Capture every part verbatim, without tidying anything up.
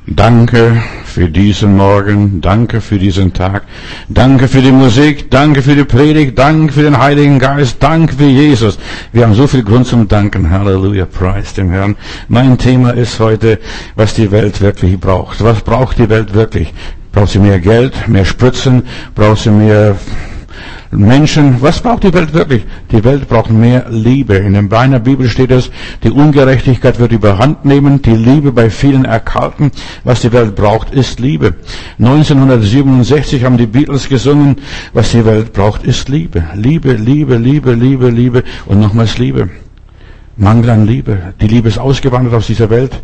Danke für diesen Morgen, danke für diesen Tag, danke für die Musik, danke für die Predigt, danke für den Heiligen Geist, danke für Jesus. Wir haben so viel Grund zum Danken. Halleluja, preis dem Herrn. Mein Thema ist heute, was die Welt wirklich braucht. Was braucht die Welt wirklich? Braucht sie mehr Geld, mehr Spritzen? Braucht sie mehr Menschen? Was braucht die Welt wirklich? Die Welt braucht mehr Liebe. In der Bibel steht es, die Ungerechtigkeit wird überhand nehmen, die Liebe bei vielen erkalten. Was die Welt braucht, ist Liebe. neunzehnhundertsiebenundsechzig haben die Beatles gesungen, was die Welt braucht, ist Liebe. Liebe, Liebe, Liebe, Liebe, Liebe und nochmals Liebe. Mangel an Liebe. Die Liebe ist ausgewandert aus dieser Welt.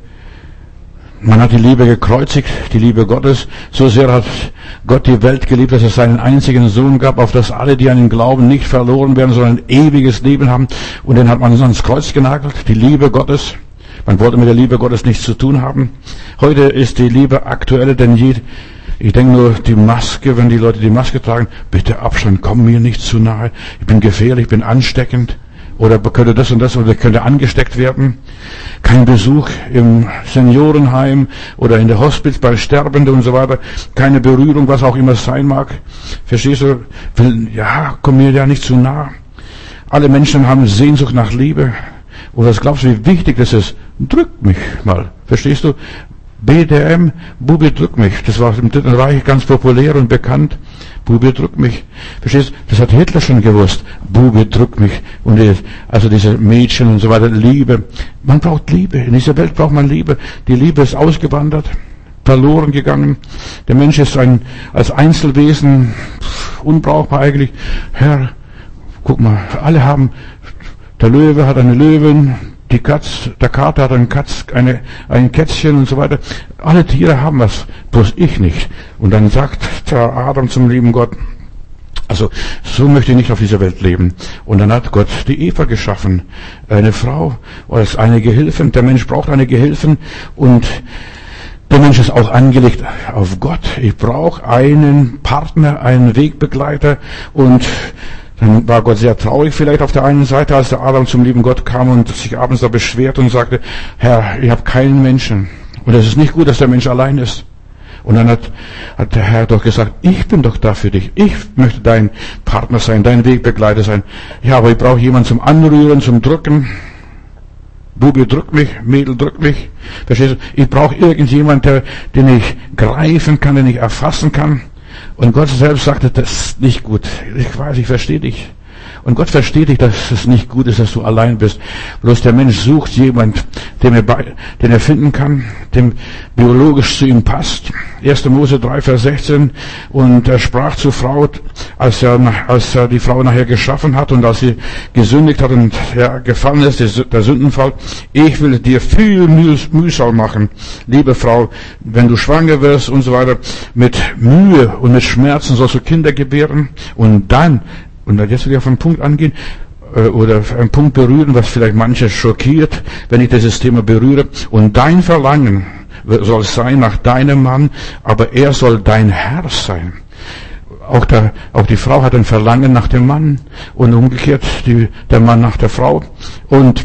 Man hat die Liebe gekreuzigt, die Liebe Gottes. So sehr hat Gott die Welt geliebt, dass es seinen einzigen Sohn gab, auf das alle, die an ihn glauben, nicht verloren werden, sondern ein ewiges Leben haben. Und den hat man ans Kreuz genagelt, die Liebe Gottes. Man wollte mit der Liebe Gottes nichts zu tun haben. Heute ist die Liebe aktueller denn je. Ich denke nur, die Maske, wenn die Leute die Maske tragen, bitte Abstand, komm mir nicht zu nahe. Ich bin gefährlich, ich bin ansteckend. Oder könnte das und das, oder könnte angesteckt werden. Kein Besuch im Seniorenheim oder in der Hospiz bei Sterbenden und so weiter. Keine Berührung, was auch immer es sein mag. Verstehst du? Ja, komm mir ja nicht zu nah. Alle Menschen haben Sehnsucht nach Liebe. Und was glaubst du, wie wichtig das ist? Drück mich mal. Verstehst du? B D M, Bubi drück mich. Das war im Dritten Reich ganz populär und bekannt. Bubi drück mich. Verstehst du? Das hat Hitler schon gewusst. Bubi drück mich. Und die, also diese Mädchen und so weiter. Liebe. Man braucht Liebe. In dieser Welt braucht man Liebe. Die Liebe ist ausgewandert, verloren gegangen. Der Mensch ist ein, als Einzelwesen unbrauchbar eigentlich. Herr, guck mal, alle haben, der Löwe hat eine Löwin, die Katz, der Kater hat einen Katz, eine, ein Kätzchen und so weiter. Alle Tiere haben was, bloß ich nicht. Und dann sagt der Adam zum lieben Gott, also so möchte ich nicht auf dieser Welt leben. Und dann hat Gott die Eva geschaffen, eine Frau als eine Gehilfin. Der Mensch braucht eine Gehilfin und der Mensch ist auch angelegt auf Gott. Ich brauche einen Partner, einen Wegbegleiter und dann war Gott sehr traurig vielleicht auf der einen Seite, als der Adam zum lieben Gott kam und sich abends da beschwert und sagte, Herr, ich habe keinen Menschen. Und es ist nicht gut, dass der Mensch allein ist. Und dann hat, hat der Herr doch gesagt, ich bin doch da für dich. Ich möchte dein Partner sein, dein Wegbegleiter sein. Ja, aber ich brauche jemanden zum Anrühren, zum Drücken. Bubi drück mich, Mädel drück mich. Verstehst du? Ich brauche irgendjemanden, den ich greifen kann, den ich erfassen kann. Und Gott selbst sagte, das ist nicht gut. Ich weiß, ich verstehe dich. Und Gott versteht dich, dass es nicht gut ist, dass du allein bist. Bloß der Mensch sucht jemand, den er, bei, den er finden kann, dem biologisch zu ihm passt. erster Mose drei, Vers sechzehn. Und er sprach zur Frau, als er, als er die Frau nachher geschaffen hat und als sie gesündigt hat und ja, gefallen ist, der Sündenfall. Ich will dir viel Mühsal machen, liebe Frau, wenn du schwanger wirst und so weiter. Mit Mühe und mit Schmerzen sollst du Kinder gebären und dann, und jetzt will ich auf einen Punkt angehen, oder einen Punkt berühren, was vielleicht manche schockiert, wenn ich dieses Thema berühre. Und dein Verlangen soll sein nach deinem Mann, aber er soll dein Herr sein. Auch, der, auch die Frau hat ein Verlangen nach dem Mann und umgekehrt die, der Mann nach der Frau. Und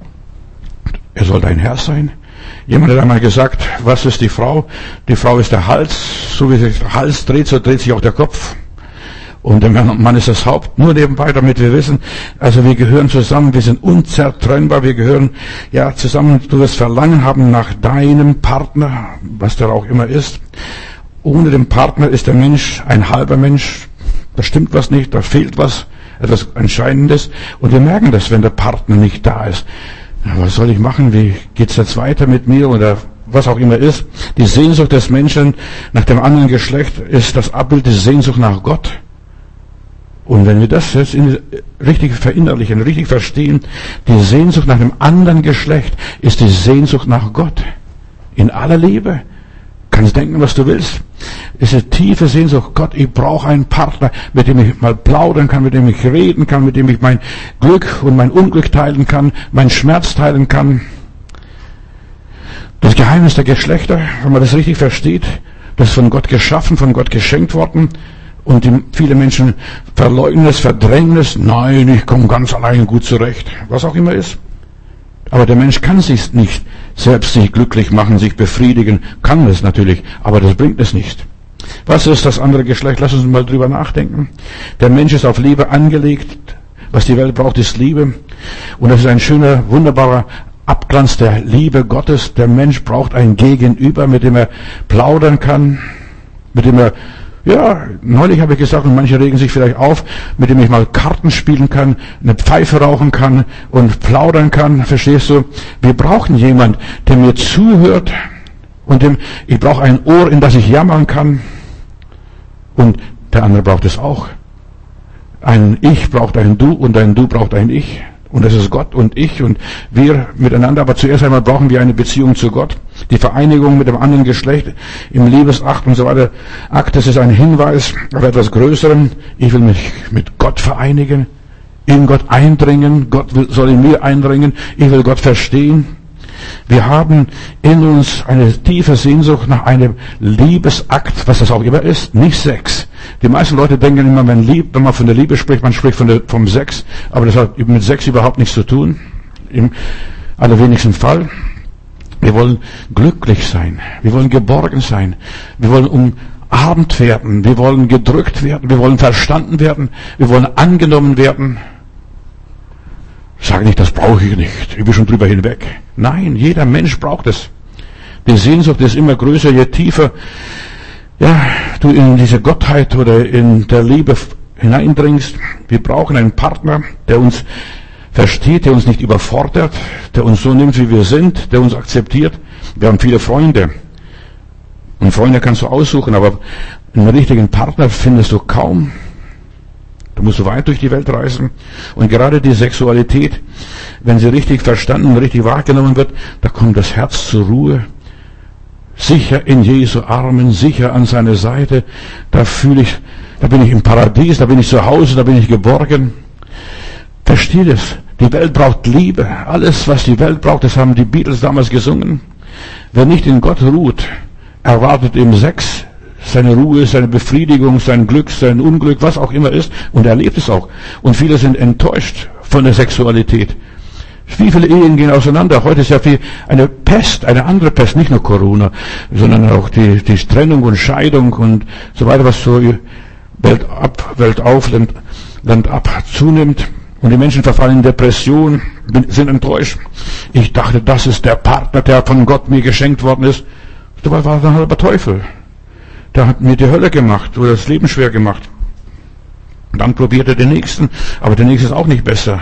er soll dein Herr sein. Jemand hat einmal gesagt, was ist die Frau? Die Frau ist der Hals. So wie sich der Hals dreht, so dreht sich auch der Kopf. Und der Mann ist das Haupt. Nur nebenbei, damit wir wissen, also wir gehören zusammen, wir sind unzertrennbar, wir gehören ja zusammen. Du wirst Verlangen haben nach deinem Partner, was der auch immer ist. Ohne den Partner ist der Mensch ein halber Mensch. Da stimmt was nicht, da fehlt was, etwas Entscheidendes. Und wir merken das, wenn der Partner nicht da ist. Was soll ich machen? Wie geht's jetzt weiter mit mir? Oder was auch immer ist. Die Sehnsucht des Menschen nach dem anderen Geschlecht ist das Abbild der Sehnsucht nach Gott. Und wenn wir das jetzt richtig verinnerlichen, richtig verstehen, die Sehnsucht nach dem anderen Geschlecht ist die Sehnsucht nach Gott. In aller Liebe. Kannst denken, was du willst. Es ist eine tiefe Sehnsucht. Gott, ich brauche einen Partner, mit dem ich mal plaudern kann, mit dem ich reden kann, mit dem ich mein Glück und mein Unglück teilen kann, meinen Schmerz teilen kann. Das Geheimnis der Geschlechter, wenn man das richtig versteht, das ist von Gott geschaffen, von Gott geschenkt worden. Und die, viele Menschen verleugnen es, verdrängen es. Nein, ich komme ganz allein gut zurecht. Was auch immer ist. Aber der Mensch kann sich nicht selbst sich glücklich machen, sich befriedigen, kann es natürlich, aber das bringt es nicht. Was ist das andere Geschlecht? Lass uns mal drüber nachdenken. Der Mensch ist auf Liebe angelegt. Was die Welt braucht, ist Liebe. Und das ist ein schöner, wunderbarer Abglanz der Liebe Gottes. Der Mensch braucht ein Gegenüber, mit dem er plaudern kann, mit dem er, ja, neulich habe ich gesagt, und manche regen sich vielleicht auf, mit dem ich mal Karten spielen kann, eine Pfeife rauchen kann und plaudern kann. Verstehst du? Wir brauchen jemand, der mir zuhört und dem, ich brauche ein Ohr, in das ich jammern kann. Und der andere braucht es auch. Ein Ich braucht ein Du und ein Du braucht ein Ich. Und das ist Gott und ich und wir miteinander. Aber zuerst einmal brauchen wir eine Beziehung zu Gott. Die Vereinigung mit dem anderen Geschlecht im Liebesakt und so weiter. Akt, das ist ein Hinweis auf etwas Größerem. Ich will mich mit Gott vereinigen, in Gott eindringen. Gott will, soll in mir eindringen. Ich will Gott verstehen. Wir haben in uns eine tiefe Sehnsucht nach einem Liebesakt, was das auch immer ist, nicht Sex. Die meisten Leute denken immer, wenn, Lieb, wenn man von der Liebe spricht, man spricht von der, vom Sex, aber das hat mit Sex überhaupt nichts zu tun, im allerwenigsten Fall. Wir wollen glücklich sein, wir wollen geborgen sein, wir wollen umarmt werden, wir wollen gedrückt werden, wir wollen verstanden werden, wir wollen angenommen werden. Sag nicht, das brauche ich nicht, ich bin schon drüber hinweg. Nein, jeder Mensch braucht es. Die Sehnsucht ist immer größer, je tiefer ja, du in diese Gottheit oder in der Liebe hineindringst. Wir brauchen einen Partner, der uns versteht, der uns nicht überfordert, der uns so nimmt, wie wir sind, der uns akzeptiert. Wir haben viele Freunde. Und Freunde kannst du aussuchen, aber einen richtigen Partner findest du kaum. Da musst du weit durch die Welt reisen. Und gerade die Sexualität, wenn sie richtig verstanden und richtig wahrgenommen wird, da kommt das Herz zur Ruhe. Sicher in Jesu Armen, sicher an seiner Seite. Da fühle ich, da bin ich im Paradies, da bin ich zu Hause, da bin ich geborgen. Versteht es? Die Welt braucht Liebe. Alles, was die Welt braucht, das haben die Beatles damals gesungen. Wer nicht in Gott ruht, erwartet im Sex seine Ruhe, seine Befriedigung, sein Glück, sein Unglück, was auch immer ist, und er erlebt es auch. Und viele sind enttäuscht von der Sexualität. Wie viele Ehen gehen auseinander? Heute ist ja viel eine Pest, eine andere Pest, nicht nur Corona, sondern auch die, die Trennung und Scheidung und so weiter, was so Welt ab, Welt auf, Land, Land ab zunimmt. Und die Menschen verfallen in Depression, sind enttäuscht. Ich dachte, das ist der Partner, der von Gott mir geschenkt worden ist. Dabei war der halber Teufel. Der hat mir die Hölle gemacht oder das Leben schwer gemacht. Und dann probiert er den nächsten, aber der nächste ist auch nicht besser.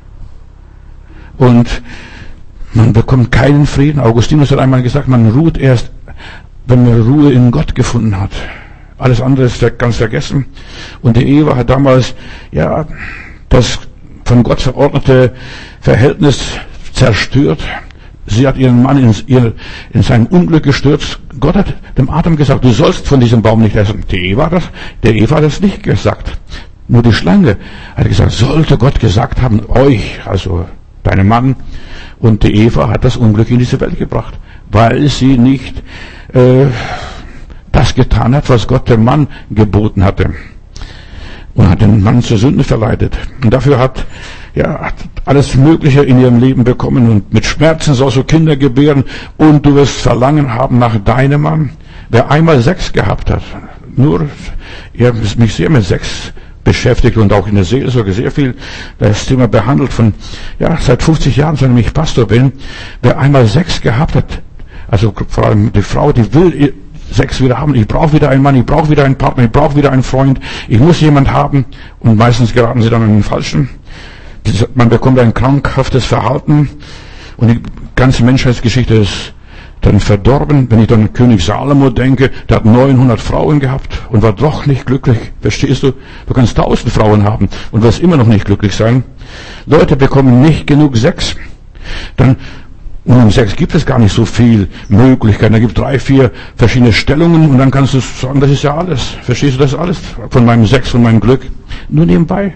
Und man bekommt keinen Frieden. Augustinus hat einmal gesagt, man ruht erst, wenn man Ruhe in Gott gefunden hat. Alles andere ist ganz vergessen. Und die Eva hat damals, ja, das von Gott verordnete Verhältnis zerstört. Sie hat ihren Mann in, ihr, in sein Unglück gestürzt. Gott hat dem Adam gesagt, du sollst von diesem Baum nicht essen. Die Eva hat das, der Eva hat das nicht gesagt. Nur die Schlange hat gesagt, sollte Gott gesagt haben, euch, also deinem Mann. Und die Eva hat das Unglück in diese Welt gebracht, weil sie nicht äh, das getan hat, was Gott dem Mann geboten hatte. Und hat den Mann zur Sünde verleitet. Und dafür hat ja hat alles Mögliche in ihrem Leben bekommen. Und mit Schmerzen sollst du Kinder gebären. Und du wirst Verlangen haben nach deinem Mann. Wer einmal Sex gehabt hat, nur, ich habe mich sehr mit Sex beschäftigt und auch in der Seelsorge sehr viel das Thema behandelt von, ja, seit fünfzig Jahren, seitdem ich Pastor bin. Wer einmal Sex gehabt hat, also vor allem die Frau, die will Sex wieder haben. Ich brauche wieder einen Mann, ich brauche wieder einen Partner, ich brauche wieder einen Freund. Ich muss jemand haben. Und meistens geraten sie dann an den Falschen. Man bekommt ein krankhaftes Verhalten. Und die ganze Menschheitsgeschichte ist dann verdorben. Wenn ich dann an König Salomo denke, der hat neunhundert Frauen gehabt und war doch nicht glücklich. Verstehst du? Du kannst tausend Frauen haben und wirst immer noch nicht glücklich sein. Leute bekommen nicht genug Sex. Dann Und im Sex gibt es gar nicht so viel Möglichkeiten. Da gibt es drei, vier verschiedene Stellungen und dann kannst du sagen, das ist ja alles. Verstehst du, das ist alles von meinem Sex, von meinem Glück. Nur nebenbei.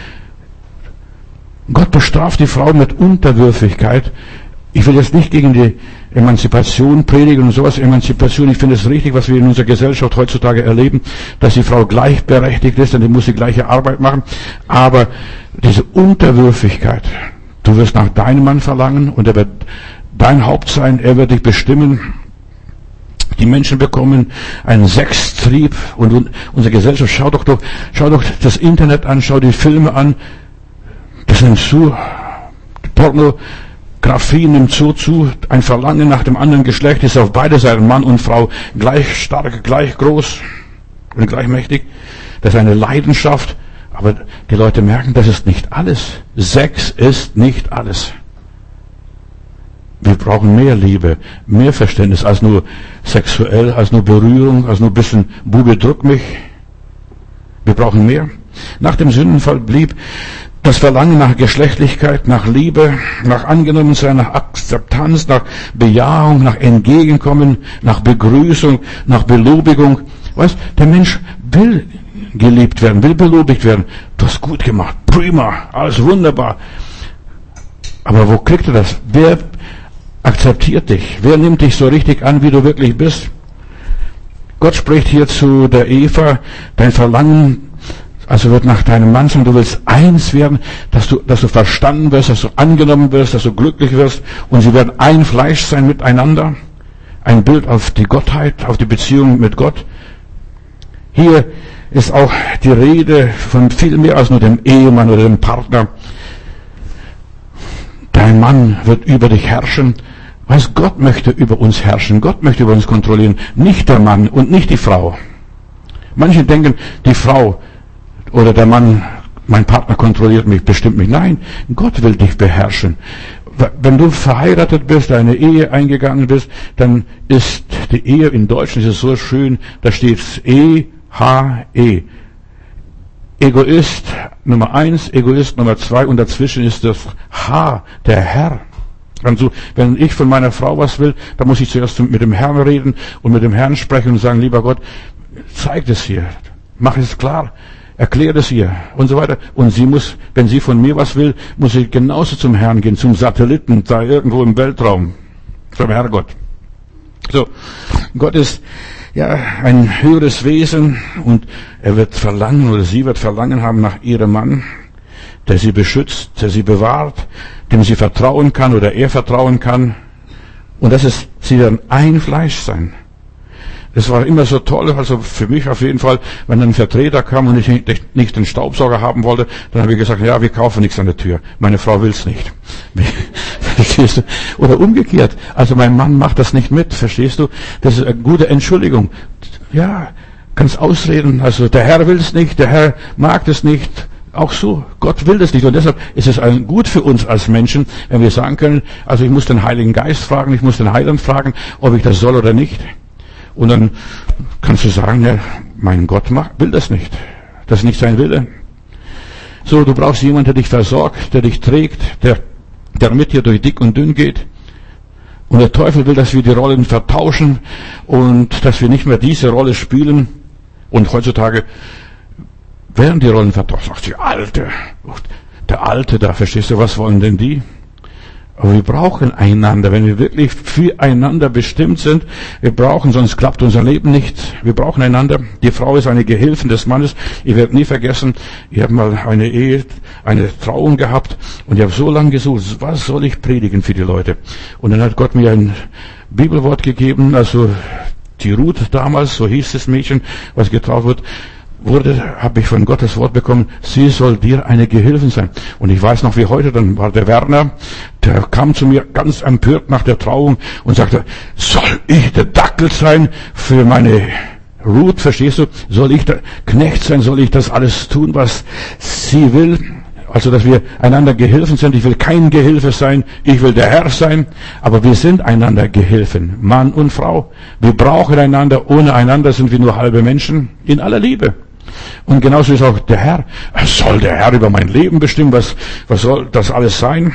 Gott bestraft die Frau mit Unterwürfigkeit. Ich will jetzt nicht gegen die Emanzipation predigen und sowas. Emanzipation, ich finde es richtig, was wir in unserer Gesellschaft heutzutage erleben, dass die Frau gleichberechtigt ist und die muss die gleiche Arbeit machen. Aber diese Unterwürfigkeit, du wirst nach deinem Mann verlangen und er wird dein Haupt sein, er wird dich bestimmen. Die Menschen bekommen einen Sextrieb und unsere Gesellschaft, schau doch, doch, schau doch das Internet an, schau die Filme an, das nimmt zu, Pornografie nimmt so zu, ein Verlangen nach dem anderen Geschlecht ist auf beide Seiten, Mann und Frau, gleich stark, gleich groß und gleich mächtig. Das ist eine Leidenschaft, aber die Leute merken, das ist nicht alles. Sex ist nicht alles. Wir brauchen mehr Liebe, mehr Verständnis als nur sexuell, als nur Berührung, als nur ein bisschen Bube drück mich. Wir brauchen mehr. Nach dem Sündenfall blieb das Verlangen nach Geschlechtlichkeit, nach Liebe, nach Angenommensein, nach Akzeptanz, nach Bejahung, nach Entgegenkommen, nach Begrüßung, nach Belobigung. Weißt, der Mensch will geliebt werden, will belobigt werden. Du hast gut gemacht, prima, alles wunderbar. Aber wo kriegt er das? Wer akzeptiert dich? Wer nimmt dich so richtig an, wie du wirklich bist? Gott spricht hier zu der Eva, dein Verlangen, also wird nach deinem Mann sein, du willst eins werden, dass du, dass du verstanden wirst, dass du angenommen wirst, dass du glücklich wirst und sie werden ein Fleisch sein miteinander. Ein Bild auf die Gottheit, auf die Beziehung mit Gott. Hier ist auch die Rede von viel mehr als nur dem Ehemann oder dem Partner. Dein Mann wird über dich herrschen. Weißt, Gott möchte über uns herrschen. Gott möchte über uns kontrollieren. Nicht der Mann und nicht die Frau. Manche denken, die Frau oder der Mann, mein Partner kontrolliert mich, bestimmt mich. Nein, Gott will dich beherrschen. Wenn du verheiratet bist, eine Ehe eingegangen bist, dann ist die Ehe, in Deutschland ist es so schön, da steht E H E. Egoist Nummer eins, Egoist Nummer zwei und dazwischen ist das H, der Herr. Also, wenn ich von meiner Frau was will, dann muss ich zuerst mit dem Herrn reden und mit dem Herrn sprechen und sagen, lieber Gott, zeig das hier, mach es klar, erklär das ihr und so weiter. Und sie muss, wenn sie von mir was will, muss sie genauso zum Herrn gehen, zum Satelliten, da irgendwo im Weltraum, zum Herrgott. So, Gott ist ja ein höheres Wesen und er wird verlangen oder sie wird Verlangen haben nach ihrem Mann, der sie beschützt, der sie bewahrt, dem sie vertrauen kann oder er vertrauen kann. Und das ist, sie werden ein Fleisch sein. Das war immer so toll, also für mich auf jeden Fall, wenn ein Vertreter kam und ich nicht den Staubsauger haben wollte, dann habe ich gesagt, ja, wir kaufen nichts an der Tür. Meine Frau will's nicht. Verstehst du? Oder umgekehrt. Also mein Mann macht das nicht mit, verstehst du? Das ist eine gute Entschuldigung. Ja, kannst ausreden. Also der Herr will's nicht, der Herr mag das nicht. Auch so, Gott will das nicht. Und deshalb ist es gut für uns als Menschen, wenn wir sagen können, also ich muss den Heiligen Geist fragen, ich muss den Heiland fragen, ob ich das soll oder nicht. Und dann kannst du sagen, ja, mein Gott macht, will das nicht. Das ist nicht sein Wille. So, du brauchst jemanden, der dich versorgt, der dich trägt, der, der mit dir durch dick und dünn geht. Und der Teufel will, dass wir die Rollen vertauschen und dass wir nicht mehr diese Rolle spielen. Und heutzutage werden die Rollen vertauscht. Ach, die Alte, der Alte da, verstehst du, was wollen denn die? Aber wir brauchen einander, wenn wir wirklich füreinander bestimmt sind. Wir brauchen, sonst klappt unser Leben nicht. Wir brauchen einander. Die Frau ist eine Gehilfin des Mannes. Ich werde nie vergessen, ich habe mal eine Ehe, eine Trauung gehabt und ich habe so lange gesucht, was soll ich predigen für die Leute? Und dann hat Gott mir ein Bibelwort gegeben, also die Ruth damals, so hieß das Mädchen, was getraut wird, wurde, habe ich von Gott das Wort bekommen, sie soll dir eine Gehilfin sein. Und ich weiß noch wie heute, dann war der Werner, der kam zu mir ganz empört nach der Trauung und sagte, soll ich der Dackel sein für meine Ruth, verstehst du? Soll ich der Knecht sein? Soll ich das alles tun, was sie will? Also, dass wir einander Gehilfen sind. Ich will kein Gehilfe sein. Ich will der Herr sein. Aber wir sind einander Gehilfen. Mann und Frau. Wir brauchen einander. Ohne einander sind wir nur halbe Menschen. In aller Liebe. Und genauso ist auch der Herr. Soll der Herr über mein Leben bestimmen? Was, was soll das alles sein?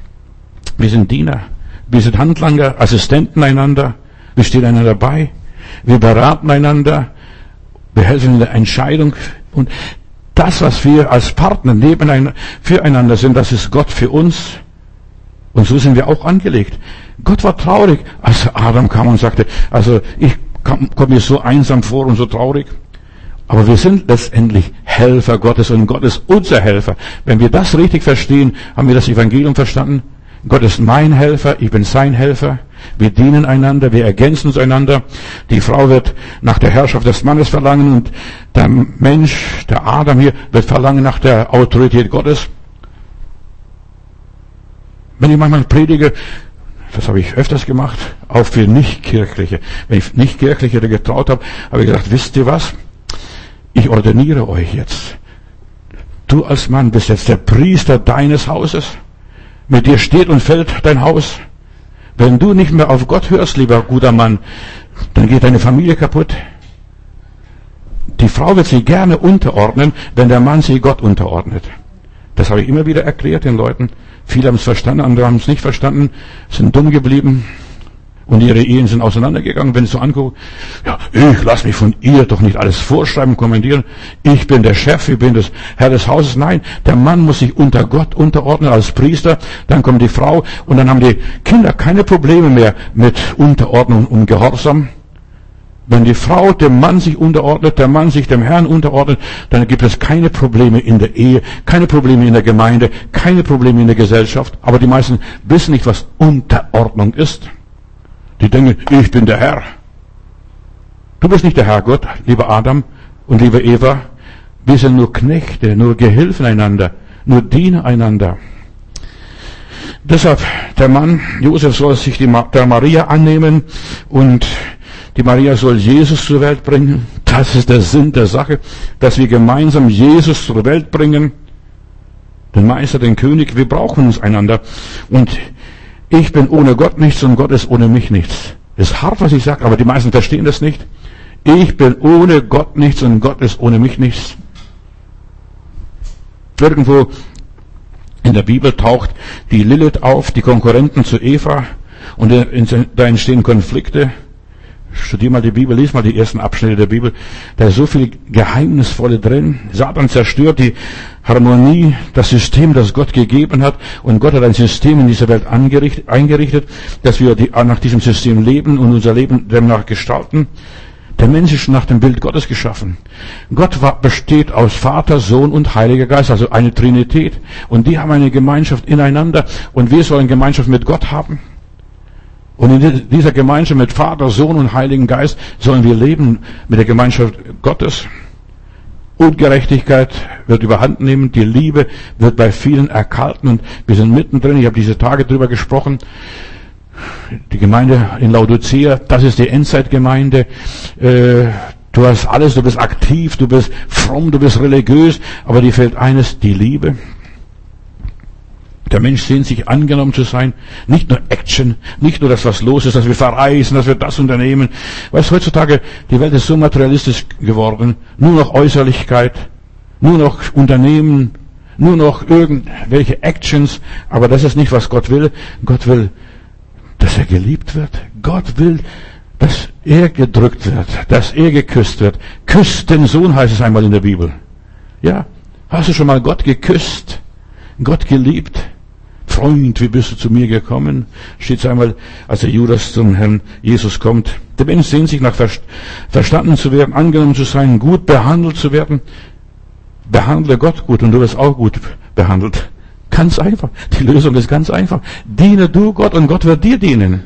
Wir sind Diener. Wir sind Handlanger, Assistenten einander. Wir stehen einander bei. Wir beraten einander. Wir helfen in der Entscheidung. Und das, was wir als Partner nebeneinander, füreinander sind, das ist Gott für uns. Und so sind wir auch angelegt. Gott war traurig, als Adam kam und sagte, also ich komme mir so einsam vor und so traurig. Aber wir sind letztendlich Helfer Gottes und Gott ist unser Helfer. Wenn wir das richtig verstehen, haben wir das Evangelium verstanden. Gott ist mein Helfer, ich bin sein Helfer. Wir dienen einander, wir ergänzen uns einander. Die Frau wird nach der Herrschaft des Mannes verlangen und der Mensch, der Adam hier, wird verlangen nach der Autorität Gottes. Wenn ich manchmal predige, das habe ich öfters gemacht, auch für Nichtkirchliche. Wenn ich Nichtkirchliche getraut habe, habe ich gesagt, wisst ihr was? Ich ordiniere euch jetzt. Du als Mann bist jetzt der Priester deines Hauses. Mit dir steht und fällt dein Haus. Wenn du nicht mehr auf Gott hörst, lieber guter Mann, dann geht deine Familie kaputt. Die Frau wird sich gerne unterordnen, wenn der Mann sich Gott unterordnet. Das habe ich immer wieder erklärt den Leuten. Viele haben es verstanden, andere haben es nicht verstanden, sind dumm geblieben und ihre Ehen sind auseinandergegangen. Wenn ich so angucke, ja, ich lasse mich von ihr doch nicht alles vorschreiben, kommentieren. Ich bin der Chef, ich bin das Herr des Hauses. Nein, der Mann muss sich unter Gott unterordnen als Priester. Dann kommt die Frau und dann haben die Kinder keine Probleme mehr mit Unterordnung und Gehorsam. Wenn die Frau dem Mann sich unterordnet, der Mann sich dem Herrn unterordnet, dann gibt es keine Probleme in der Ehe, keine Probleme in der Gemeinde, keine Probleme in der Gesellschaft. Aber die meisten wissen nicht, was Unterordnung ist. Die denken, ich bin der Herr. Du bist nicht der Herr Gott, lieber Adam und liebe Eva. Wir sind nur Knechte, nur Gehilfen einander, nur Diener einander. Deshalb, der Mann, Josef, soll sich die, der Maria annehmen und die Maria soll Jesus zur Welt bringen. Das ist der Sinn der Sache, dass wir gemeinsam Jesus zur Welt bringen. Den Meister, den König, wir brauchen uns einander. Und ich bin ohne Gott nichts und Gott ist ohne mich nichts. Ist hart, was ich sage, aber die meisten verstehen das nicht. Ich bin ohne Gott nichts und Gott ist ohne mich nichts. Irgendwo in der Bibel taucht die Lilith auf, die Konkurrenten zu Eva, und da entstehen Konflikte. Studier mal die Bibel, lies mal die ersten Abschnitte der Bibel. Da ist so viel Geheimnisvolle drin. Satan zerstört die Harmonie, das System, das Gott gegeben hat. Und Gott hat ein System in dieser Welt eingerichtet, dass wir nach diesem System leben und unser Leben demnach gestalten. Der Mensch ist nach dem Bild Gottes geschaffen. Gott war, besteht aus Vater, Sohn und Heiliger Geist, also eine Trinität. Und die haben eine Gemeinschaft ineinander. Und wir sollen Gemeinschaft mit Gott haben. Und in dieser Gemeinschaft mit Vater, Sohn und Heiligen Geist sollen wir leben mit der Gemeinschaft Gottes. Ungerechtigkeit wird überhand nehmen, die Liebe wird bei vielen erkalten und wir sind mittendrin. Ich habe diese Tage drüber gesprochen. Die Gemeinde in Laodicea, das ist die Endzeitgemeinde. Du hast alles, du bist aktiv, du bist fromm, du bist religiös, aber dir fehlt eines, die Liebe. Der Mensch sehnt sich, angenommen zu sein. Nicht nur Action, nicht nur das, was los ist, dass wir verreisen, dass wir das unternehmen. Weißt du, heutzutage, die Welt ist so materialistisch geworden. Nur noch Äußerlichkeit, nur noch Unternehmen, nur noch irgendwelche Actions. Aber das ist nicht, was Gott will. Gott will, dass er geliebt wird. Gott will, dass er gedrückt wird, dass er geküsst wird. Küsst den Sohn, heißt es einmal in der Bibel. Ja, hast du schon mal Gott geküsst? Gott geliebt? Freund, wie bist du zu mir gekommen? Steht es einmal, als der Judas zum Herrn Jesus kommt. Der Mensch sehnt sich nach verstanden zu werden, angenommen zu sein, gut behandelt zu werden. Behandle Gott gut und du wirst auch gut behandelt. Ganz einfach. Die Lösung ist ganz einfach. Diene du Gott und Gott wird dir dienen.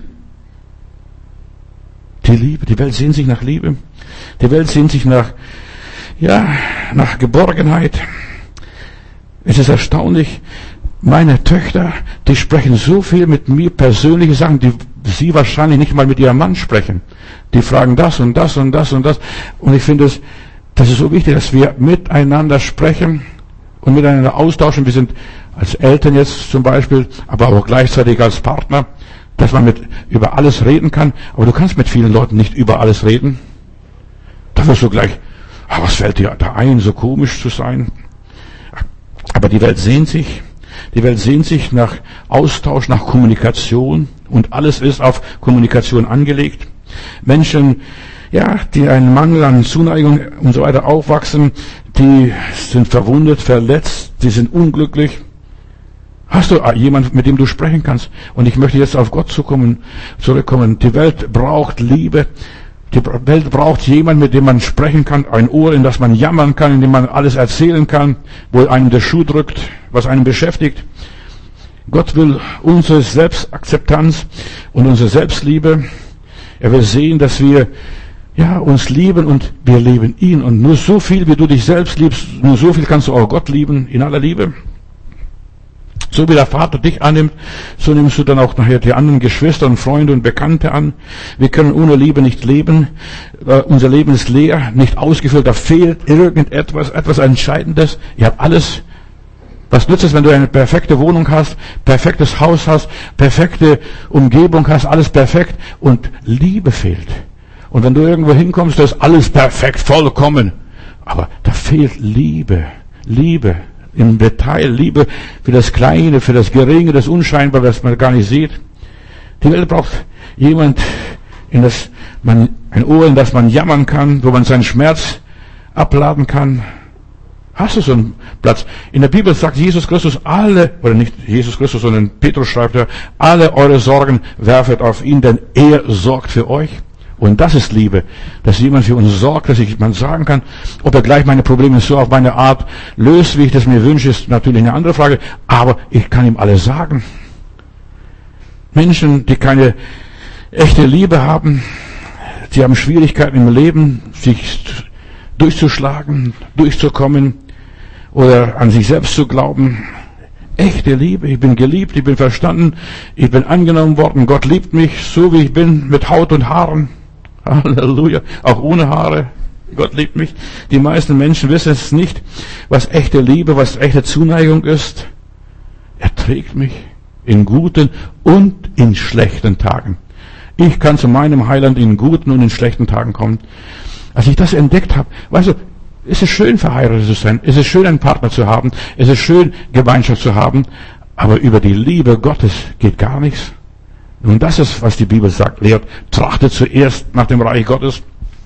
Die Liebe, die Welt sehnt sich nach Liebe. Die Welt sehnt sich nach, ja, nach Geborgenheit. Es ist erstaunlich, meine Töchter, die sprechen so viel mit mir persönliche Sachen, die sie wahrscheinlich nicht mal mit ihrem Mann sprechen. Die fragen das und das und das und das. Und ich finde es, das ist so wichtig, dass wir miteinander sprechen und miteinander austauschen. Wir sind als Eltern jetzt zum Beispiel, aber auch gleichzeitig als Partner, dass man mit über alles reden kann. Aber du kannst mit vielen Leuten nicht über alles reden. Da wirst du gleich, ah, was fällt dir da ein, so komisch zu sein? Aber die Welt sehnt sich, die Welt sehnt sich nach Austausch, nach Kommunikation und alles ist auf Kommunikation angelegt. Menschen, ja, die einen Mangel an Zuneigung und so weiter aufwachsen, die sind verwundet, verletzt, die sind unglücklich. Hast du jemanden, mit dem du sprechen kannst? Und ich möchte jetzt auf Gott zukommen, zurückkommen. Die Welt braucht Liebe. Die Welt braucht jemanden, mit dem man sprechen kann, ein Ohr, in das man jammern kann, in dem man alles erzählen kann, wo einem der Schuh drückt, was einen beschäftigt. Gott will unsere Selbstakzeptanz und unsere Selbstliebe. Er will sehen, dass wir ja, uns lieben und wir lieben ihn. Und nur so viel, wie du dich selbst liebst, nur so viel kannst du auch Gott lieben, in aller Liebe. So wie der Vater dich annimmt, so nimmst du dann auch nachher die anderen Geschwister und Freunde und Bekannte an. Wir können ohne Liebe nicht leben. Uh, unser Leben ist leer, nicht ausgefüllt. Da fehlt irgendetwas, etwas Entscheidendes. Ihr habt alles. Was nützt es, wenn du eine perfekte Wohnung hast, perfektes Haus hast, perfekte Umgebung hast, alles perfekt und Liebe fehlt? Und wenn du irgendwo hinkommst, da ist alles perfekt, vollkommen. Aber da fehlt Liebe. Liebe im Detail. Liebe für das Kleine, für das Geringe, das Unscheinbare, das man gar nicht sieht. Die Welt braucht jemand, in das man, ein Ohr, in das man jammern kann, wo man seinen Schmerz abladen kann. Hast du so einen Platz? In der Bibel sagt Jesus Christus alle, oder nicht Jesus Christus, sondern Petrus schreibt er, alle eure Sorgen werfet auf ihn, denn er sorgt für euch. Und das ist Liebe, dass jemand für uns sorgt, dass ich man sagen kann, ob er gleich meine Probleme so auf meine Art löst, wie ich das mir wünsche, ist natürlich eine andere Frage, aber ich kann ihm alles sagen. Menschen, die keine echte Liebe haben, die haben Schwierigkeiten im Leben, sich durchzuschlagen, durchzukommen oder an sich selbst zu glauben. Echte Liebe, ich bin geliebt, ich bin verstanden, ich bin angenommen worden, Gott liebt mich, so wie ich bin, mit Haut und Haaren. Halleluja, auch ohne Haare. Gott liebt mich. Die meisten Menschen wissen es nicht, was echte Liebe, was echte Zuneigung ist. Er trägt mich in guten und in schlechten Tagen. Ich kann zu meinem Heiland in guten und in schlechten Tagen kommen. Als ich das entdeckt habe, weißt du, es ist schön, verheiratet zu sein, es ist schön, einen Partner zu haben, es ist schön, Gemeinschaft zu haben, aber über die Liebe Gottes geht gar nichts. Und das ist, was die Bibel sagt, lehrt, trachtet zuerst nach dem Reich Gottes.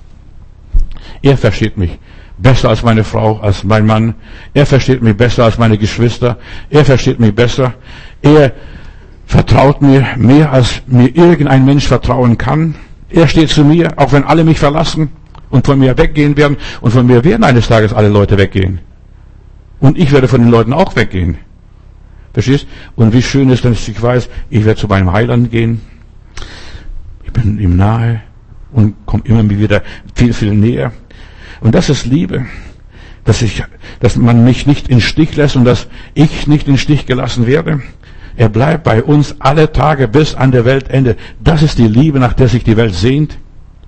Er versteht mich besser als meine Frau, als mein Mann. Er versteht mich besser als meine Geschwister. Er versteht mich besser. Er vertraut mir mehr, als mir irgendein Mensch vertrauen kann. Er steht zu mir, auch wenn alle mich verlassen und von mir weggehen werden. Und von mir werden eines Tages alle Leute weggehen. Und ich werde von den Leuten auch weggehen. Verstehst? Und wie schön ist, dass ich weiß, ich werde zu meinem Heiland gehen. Ich bin ihm nahe und komme immer wieder viel, viel näher. Und das ist Liebe. Dass ich, dass man mich nicht in Stich lässt und dass ich nicht in Stich gelassen werde. Er bleibt bei uns alle Tage bis an der Weltende. Das ist die Liebe, nach der sich die Welt sehnt.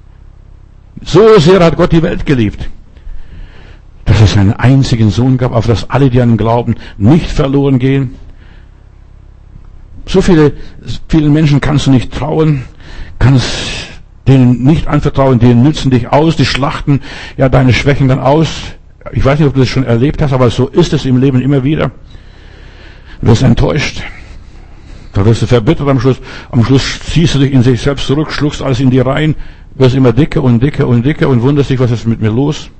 So sehr hat Gott die Welt geliebt, dass es einen einzigen Sohn gab, auf das alle, die an ihn glauben, nicht verloren gehen. So viele, vielen Menschen kannst du nicht trauen, kannst denen nicht anvertrauen, die nützen dich aus, die schlachten ja deine Schwächen dann aus. Ich weiß nicht, ob du das schon erlebt hast, aber so ist es im Leben immer wieder. Du wirst enttäuscht, da wirst du verbittert am Schluss. Am Schluss ziehst du dich in sich selbst zurück, schluckst alles in die Reihen, wirst immer dicker und dicker und dicker und wunderst dich, was ist mit mir los.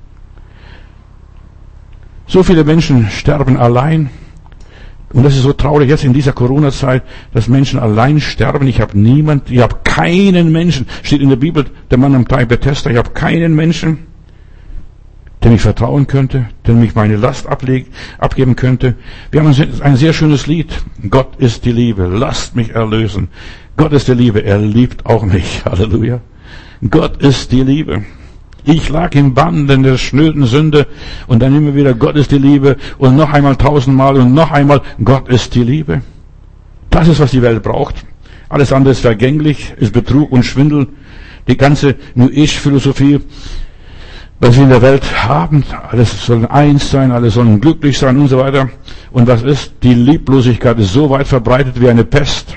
So viele Menschen sterben allein. Und das ist so traurig jetzt in dieser Corona-Zeit, dass Menschen allein sterben. Ich habe niemand, ich habe keinen Menschen, steht in der Bibel, der Mann am Teich Bethesda, ich habe keinen Menschen, dem ich vertrauen könnte, dem ich meine Last ablegen, abgeben könnte. Wir haben ein sehr schönes Lied. Gott ist die Liebe, lasst mich erlösen. Gott ist die Liebe, er liebt auch mich. Halleluja. Gott ist die Liebe. Ich lag im Banden der schnöden Sünde und dann immer wieder, Gott ist die Liebe und noch einmal tausendmal und noch einmal, Gott ist die Liebe. Das ist, was die Welt braucht. Alles andere ist vergänglich, ist Betrug und Schwindel. Die ganze New Age-Philosophie, was wir in der Welt haben, alles soll eins sein, alle sollen glücklich sein und so weiter. Und was ist? Die Lieblosigkeit ist so weit verbreitet wie eine Pest.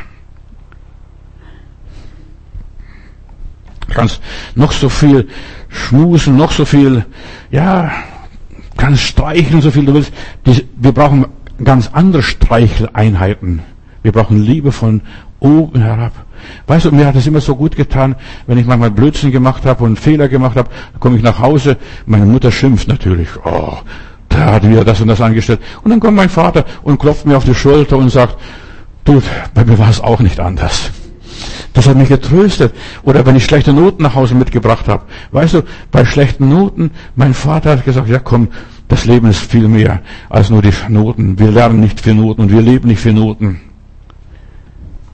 Du kannst noch so viel schmusen, noch so viel, ja, kannst streicheln, so viel du willst. Die, wir brauchen ganz andere Streicheleinheiten. Wir brauchen Liebe von oben herab. Weißt du, mir hat es immer so gut getan, wenn ich manchmal Blödsinn gemacht habe und Fehler gemacht habe, komme ich nach Hause, meine Mutter schimpft natürlich, oh, der hat wieder das und das angestellt. Und dann kommt mein Vater und klopft mir auf die Schulter und sagt, du, bei mir war es auch nicht anders. Das hat mich getröstet. Oder wenn ich schlechte Noten nach Hause mitgebracht habe. Weißt du, bei schlechten Noten, mein Vater hat gesagt, ja komm, das Leben ist viel mehr als nur die Noten. Wir lernen nicht für Noten und wir leben nicht für Noten.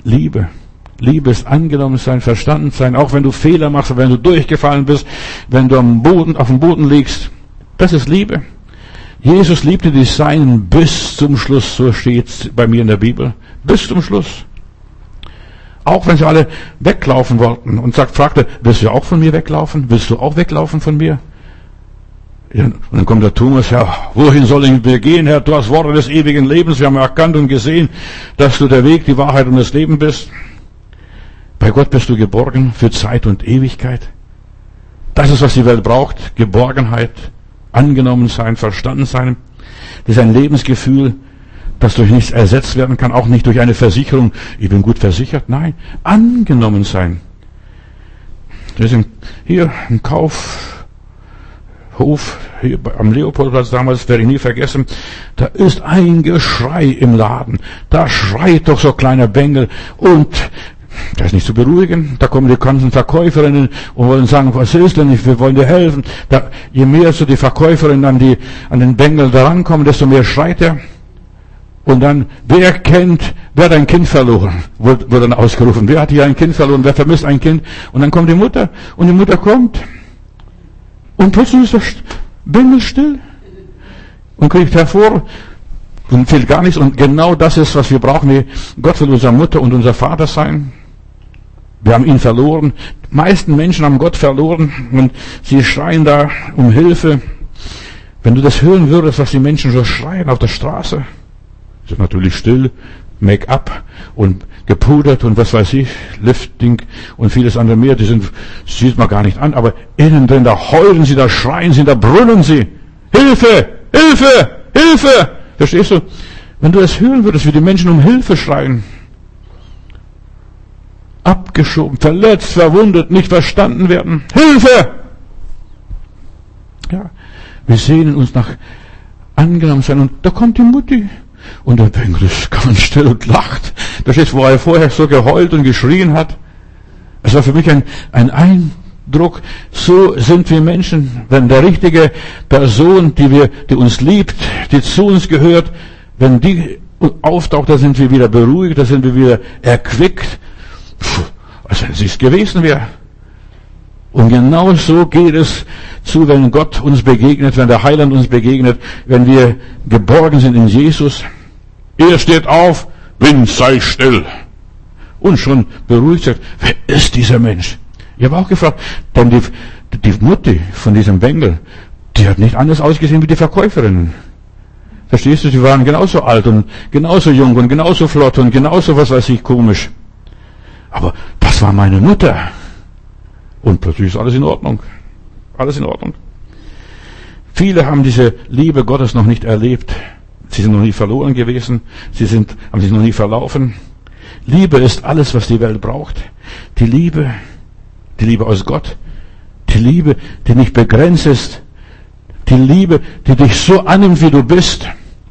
Liebe. Liebe ist angenommen sein, verstanden sein, auch wenn du Fehler machst, wenn du durchgefallen bist, wenn du am Boden, auf dem Boden liegst. Das ist Liebe. Jesus liebte die Seinen bis zum Schluss, so steht bei mir in der Bibel. Bis zum Schluss. Auch wenn sie alle weglaufen wollten und sagt, fragte, willst du auch von mir weglaufen? Willst du auch weglaufen von mir? Ja, und dann kommt der Thomas, ja, wohin sollen wir gehen, Herr? Du hast Worte des ewigen Lebens. Wir haben erkannt und gesehen, dass du der Weg, die Wahrheit und das Leben bist. Bei Gott bist du geborgen für Zeit und Ewigkeit. Das ist, was die Welt braucht. Geborgenheit, angenommen sein, verstanden sein. Das ist ein Lebensgefühl, das durch nichts ersetzt werden kann, auch nicht durch eine Versicherung. Ich bin gut versichert. Nein, angenommen sein. Das ist hier ein Kaufhof, hier am Leopoldplatz damals, werde ich nie vergessen. Da ist ein Geschrei im Laden. Da schreit doch so kleiner Bengel und das ist nicht zu beruhigen. Da kommen die ganzen Verkäuferinnen und wollen sagen, was ist denn? Wir wollen dir helfen. Da, je mehr so die Verkäuferinnen an die, an den Bengel da rankommen, desto mehr schreit er. Und dann, wer kennt, wer hat ein Kind verloren? Wird, wird dann ausgerufen. Wer hat hier ein Kind verloren? Wer vermisst ein Kind? Und dann kommt die Mutter. Und die Mutter kommt. Und plötzlich ist der Bengel still. Und kriegt hervor. Und fehlt gar nichts. Und genau das ist, was wir brauchen. Gott will unsere Mutter und unser Vater sein. Wir haben ihn verloren. Die meisten Menschen haben Gott verloren. Und sie schreien da um Hilfe. Wenn du das hören würdest, was die Menschen so schreien auf der Straße. Sie sind natürlich still, Make-up und gepudert und was weiß ich, Lifting und vieles andere mehr. Die sind, sieht man gar nicht an. Aber innen drin, da heulen sie, da schreien sie, da brüllen sie. Hilfe! Hilfe! Hilfe! Verstehst du? Wenn du das hören würdest, wie die Menschen um Hilfe schreien. Abgeschoben, verletzt, verwundet, nicht verstanden werden. Hilfe! Ja, wir sehnen uns nach angenommen sein. Und da kommt die Mutti. Und der Bengel ist ganz still und lacht. Das ist, wo er vorher so geheult und geschrien hat. Es war für mich ein, ein Eindruck. So sind wir Menschen. Wenn der richtige Person, die wir, die uns liebt, die zu uns gehört, wenn die auftaucht, da sind wir wieder beruhigt, da sind wir wieder erquickt. Puh, als wenn sie es gewesen wäre. Und genau so geht es zu, wenn Gott uns begegnet, wenn der Heiland uns begegnet, wenn wir geborgen sind in Jesus. Er steht auf, Wind sei still. Und schon beruhigt sagt, wer ist dieser Mensch? Ich habe auch gefragt, denn die, die Mutti von diesem Bengel, die hat nicht anders ausgesehen wie die Verkäuferinnen. Verstehst du, sie waren genauso alt und genauso jung und genauso flott und genauso, was weiß ich, komisch. Aber das war meine Mutter. Und plötzlich ist alles in Ordnung. Alles in Ordnung. Viele haben diese Liebe Gottes noch nicht erlebt. Sie sind noch nie verloren gewesen. Sie sind, haben sich noch nie verlaufen. Liebe ist alles, was die Welt braucht. Die Liebe, die Liebe aus Gott. Die Liebe, die nicht begrenzt ist. Die Liebe, die dich so annimmt, wie du bist.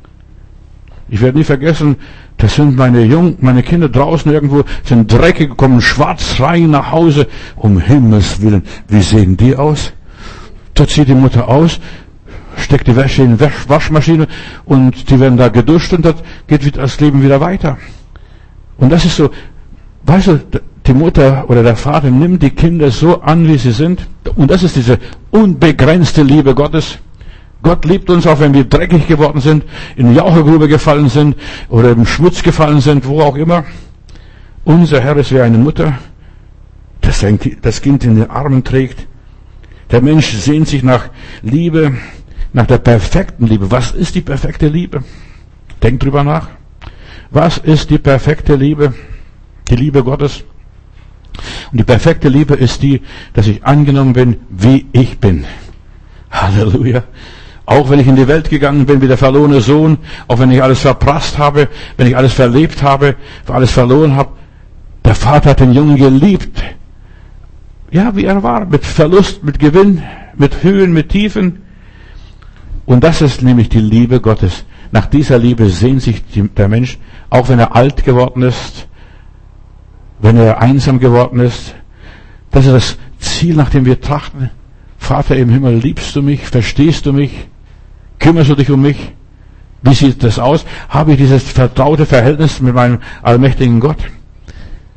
Ich werde nie vergessen, das sind meine Jungen, meine Kinder draußen irgendwo, sind dreckig, kommen schwarz rein nach Hause. Um Himmels Willen, wie sehen die aus? Da zieht die Mutter aus, steckt die Wäsche in die Waschmaschine und die werden da geduscht und das geht das Leben wieder weiter. Und das ist so, weißt du, die Mutter oder der Vater nimmt die Kinder so an, wie sie sind. Und das ist diese unbegrenzte Liebe Gottes. Gott liebt uns, auch wenn wir dreckig geworden sind, in die Jauchegrube gefallen sind oder im Schmutz gefallen sind, wo auch immer. Unser Herr ist wie eine Mutter, das das Kind in den Armen trägt. Der Mensch sehnt sich nach Liebe, nach der perfekten Liebe. Was ist die perfekte Liebe? Denk drüber nach. Was ist die perfekte Liebe? Die Liebe Gottes. Und die perfekte Liebe ist die, dass ich angenommen bin, wie ich bin. Halleluja. Auch wenn ich in die Welt gegangen bin wie der verlorene Sohn, auch wenn ich alles verprasst habe, wenn ich alles verlebt habe, alles verloren habe, der Vater hat den Jungen geliebt. Ja, wie er war, mit Verlust, mit Gewinn, mit Höhen, mit Tiefen. Und das ist nämlich die Liebe Gottes. Nach dieser Liebe sehnt sich der Mensch, auch wenn er alt geworden ist, wenn er einsam geworden ist. Das ist das Ziel, nach dem wir trachten. Vater im Himmel, liebst du mich? Verstehst du mich? Kümmerst du dich um mich? Wie sieht das aus? Habe ich dieses vertraute Verhältnis mit meinem allmächtigen Gott?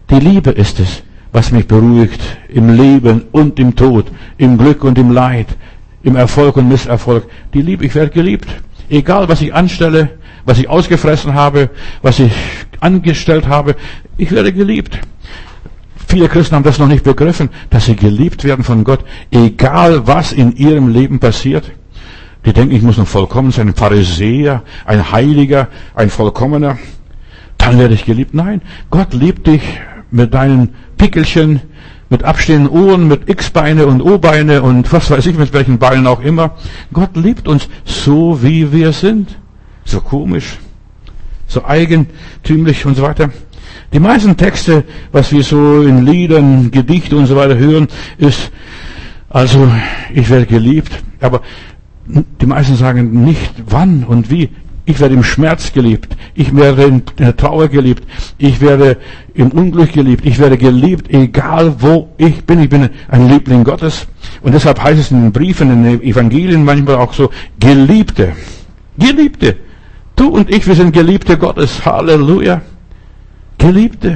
Die Liebe ist es, was mich beruhigt im Leben und im Tod, im Glück und im Leid, im Erfolg und Misserfolg. Die Liebe, ich werde geliebt. Egal, was ich anstelle, was ich ausgefressen habe, was ich angestellt habe, ich werde geliebt. Viele Christen haben das noch nicht begriffen, dass sie geliebt werden von Gott, egal was in ihrem Leben passiert. Die denken, ich muss noch vollkommen sein, ein Pharisäer, ein Heiliger, ein Vollkommener. Dann werde ich geliebt. Nein, Gott liebt dich mit deinen Pickelchen, mit abstehenden Ohren, mit X-Beine und O-Beine und was weiß ich, mit welchen Beinen auch immer. Gott liebt uns so, wie wir sind. So komisch, so eigentümlich und so weiter. Die meisten Texte, was wir so in Liedern, Gedichte und so weiter hören, ist, also, ich werde geliebt, aber die meisten sagen nicht wann und wie. Ich werde im Schmerz geliebt. Ich werde in der Trauer geliebt. Ich werde im Unglück geliebt. Ich werde geliebt, egal wo ich bin. Ich bin ein Liebling Gottes. Und deshalb heißt es in den Briefen, in den Evangelien manchmal auch so, Geliebte. Geliebte. Du und ich, wir sind Geliebte Gottes. Halleluja. Geliebte.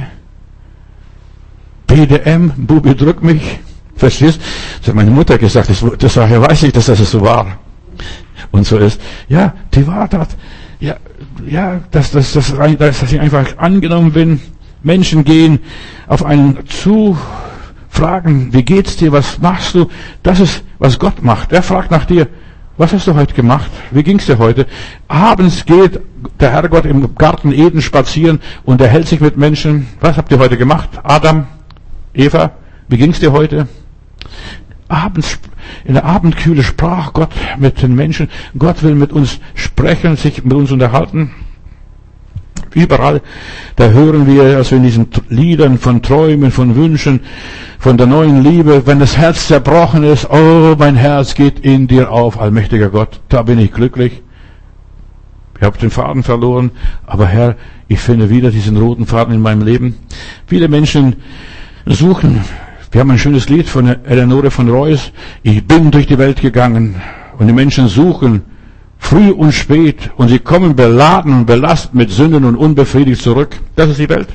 B D M, Bubi, drück mich. Verstehst? Das hat meine Mutter gesagt. Das, das weiß ich, dass das so war. Und so ist. Ja, die Wahrheit hat, ja, ja, dass, dass, dass, dass, dass ich einfach angenommen bin. Menschen gehen auf einen zu, fragen, wie geht's dir, was machst du? Das ist, was Gott macht. Er fragt nach dir, was hast du heute gemacht? Wie ging's dir heute? Abends geht der Herrgott im Garten Eden spazieren und er hält sich mit Menschen. Was habt ihr heute gemacht? Adam, Eva, wie ging's dir heute? Abends, in der Abendkühle sprach Gott mit den Menschen. Gott will mit uns sprechen, sich mit uns unterhalten. Überall, da hören wir, also in diesen Liedern von Träumen, von Wünschen, von der neuen Liebe, wenn das Herz zerbrochen ist, oh, mein Herz geht in dir auf, allmächtiger Gott, da bin ich glücklich. Ich habe den Faden verloren, aber Herr, ich finde wieder diesen roten Faden in meinem Leben. Viele Menschen suchen. Wir haben ein schönes Lied von Eleonore von Reuss. Ich bin durch die Welt gegangen und die Menschen suchen früh und spät und sie kommen beladen und belastet mit Sünden und unbefriedigt zurück. Das ist die Welt.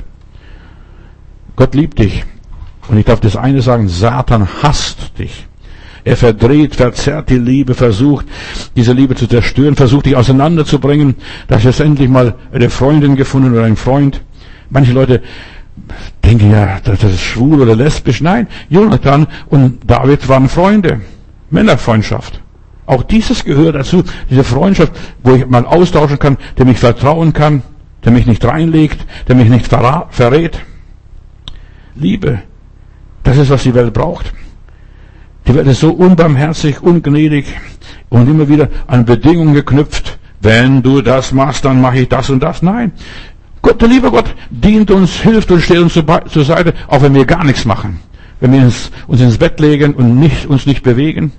Gott liebt dich. Und ich darf das eine sagen, Satan hasst dich. Er verdreht, verzerrt die Liebe, versucht, diese Liebe zu zerstören, versucht, dich auseinanderzubringen. Da hast du jetzt endlich mal eine Freundin gefunden oder einen Freund. Manche Leute denken ja, das ist schwul oder lesbisch. Nein, Jonathan und David waren Freunde. Männerfreundschaft. Auch dieses gehört dazu. Diese Freundschaft, wo ich mal austauschen kann, der mich vertrauen kann, der mich nicht reinlegt, der mich nicht verrät. Liebe. Das ist, was die Welt braucht. Die Welt ist so unbarmherzig, ungnädig und immer wieder an Bedingungen geknüpft. Wenn du das machst, dann mache ich das und das. Nein. Gott, der liebe Gott, dient uns, hilft uns, steht uns zur Seite, auch wenn wir gar nichts machen. Wenn wir uns, uns ins Bett legen und nicht, uns nicht bewegen.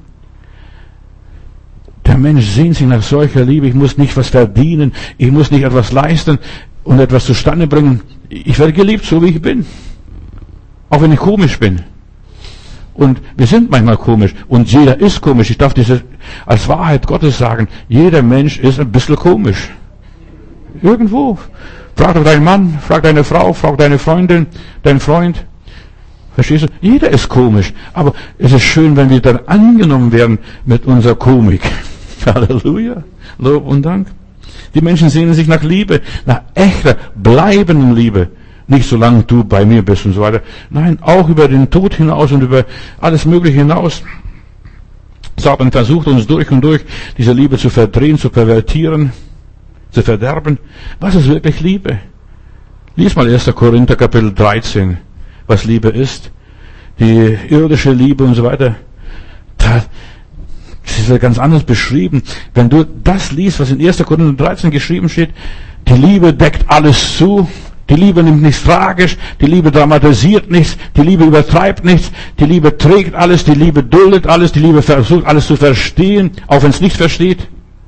Der Mensch sehnt sich nach solcher Liebe. Ich muss nicht was verdienen. Ich muss nicht etwas leisten und etwas zustande bringen. Ich werde geliebt, so wie ich bin. Auch wenn ich komisch bin. Und wir sind manchmal komisch. Und jeder ist komisch. Ich darf das als Wahrheit Gottes sagen. Jeder Mensch ist ein bisschen komisch. Irgendwo. Frag doch deinen Mann, frag deine Frau, frag deine Freundin, deinen Freund. Verstehst du? Jeder ist komisch. Aber es ist schön, wenn wir dann angenommen werden mit unserer Komik. Halleluja. Lob und Dank. Die Menschen sehnen sich nach Liebe, nach echter, bleibenden Liebe. Nicht solange du bei mir bist und so weiter. Nein, auch über den Tod hinaus und über alles Mögliche hinaus. Satan versucht uns durch und durch diese Liebe zu verdrehen, zu pervertieren, zu verderben. Was ist wirklich Liebe? Lies mal erster Korinther Kapitel dreizehn, was Liebe ist. Die irdische Liebe und so weiter. Das ist ganz anders beschrieben. Wenn du das liest, was in erster Korinther dreizehn geschrieben steht, die Liebe deckt alles zu. Die Liebe nimmt nichts tragisch, die Liebe dramatisiert nichts, die Liebe übertreibt nichts, die Liebe trägt alles, die Liebe duldet alles, die Liebe versucht alles zu verstehen, auch wenn es nicht versteht.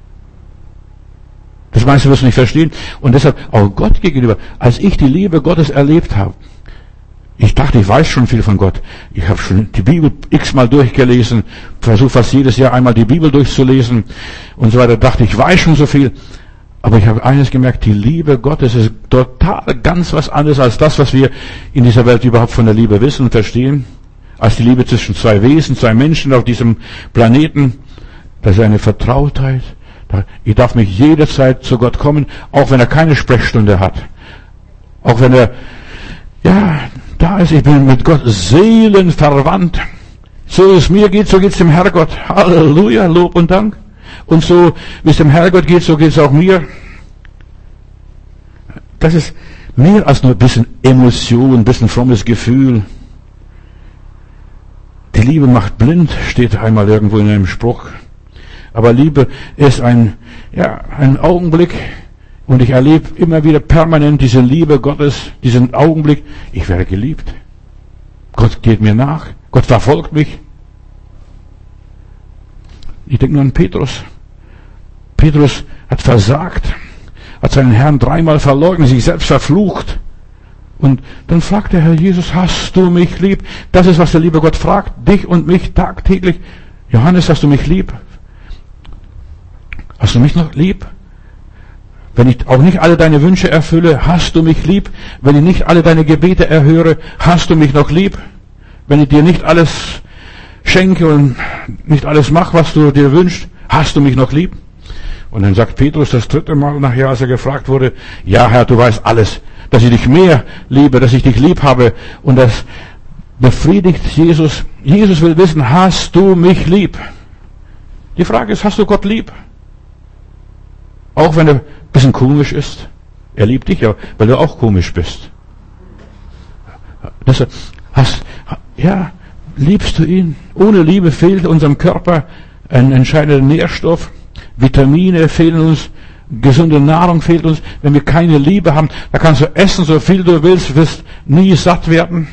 Das meiste wirst du nicht verstehen. Und deshalb auch Gott gegenüber, als ich die Liebe Gottes erlebt habe, ich dachte, ich weiß schon viel von Gott. Ich habe schon die Bibel x-mal durchgelesen, versuche fast jedes Jahr einmal die Bibel durchzulesen und so weiter. Dachte, ich weiß schon so viel. Aber ich habe eines gemerkt, die Liebe Gottes ist total ganz was anderes als das, was wir in dieser Welt überhaupt von der Liebe wissen und verstehen. Als die Liebe zwischen zwei Wesen, zwei Menschen auf diesem Planeten. Das ist eine Vertrautheit. Ich darf mich jederzeit zu Gott kommen, auch wenn er keine Sprechstunde hat. Auch wenn er, ja, da ist, ich bin mit Gott seelenverwandt. So es mir geht, so geht es dem Herrgott. Halleluja, Lob und Dank. Und so, wie es dem Herrgott geht, so geht es auch mir. Das ist mehr als nur ein bisschen Emotion, ein bisschen frommes Gefühl. Die Liebe macht blind, steht einmal irgendwo in einem Spruch. Aber Liebe ist ein, ja, ein Augenblick. Und ich erlebe immer wieder permanent diese Liebe Gottes, diesen Augenblick. Ich werde geliebt. Gott geht mir nach. Gott verfolgt mich. Ich denke nur an Petrus. Petrus hat versagt, hat seinen Herrn dreimal verleugnet, sich selbst verflucht. Und dann fragt der Herr Jesus, hast du mich lieb? Das ist, was der liebe Gott fragt, dich und mich tagtäglich. Johannes, hast du mich lieb? Hast du mich noch lieb? Wenn ich auch nicht alle deine Wünsche erfülle, hast du mich lieb? Wenn ich nicht alle deine Gebete erhöre, hast du mich noch lieb? Wenn ich dir nicht alles schenke und nicht alles mache, was du dir wünschst, hast du mich noch lieb? Und dann sagt Petrus das dritte Mal nachher, als er gefragt wurde, ja Herr, du weißt alles, dass ich dich mehr liebe, dass ich dich lieb habe. Und das befriedigt Jesus. Jesus will wissen, hast du mich lieb? Die Frage ist, hast du Gott lieb? Auch wenn er ein bisschen komisch ist. Er liebt dich ja, weil du auch komisch bist. Das hast, ja, liebst du ihn? Ohne Liebe fehlt unserem Körper ein entscheidender Nährstoff. Vitamine fehlen uns, gesunde Nahrung fehlt uns. Wenn wir keine Liebe haben, da kannst du essen, so viel du willst, wirst nie satt werden.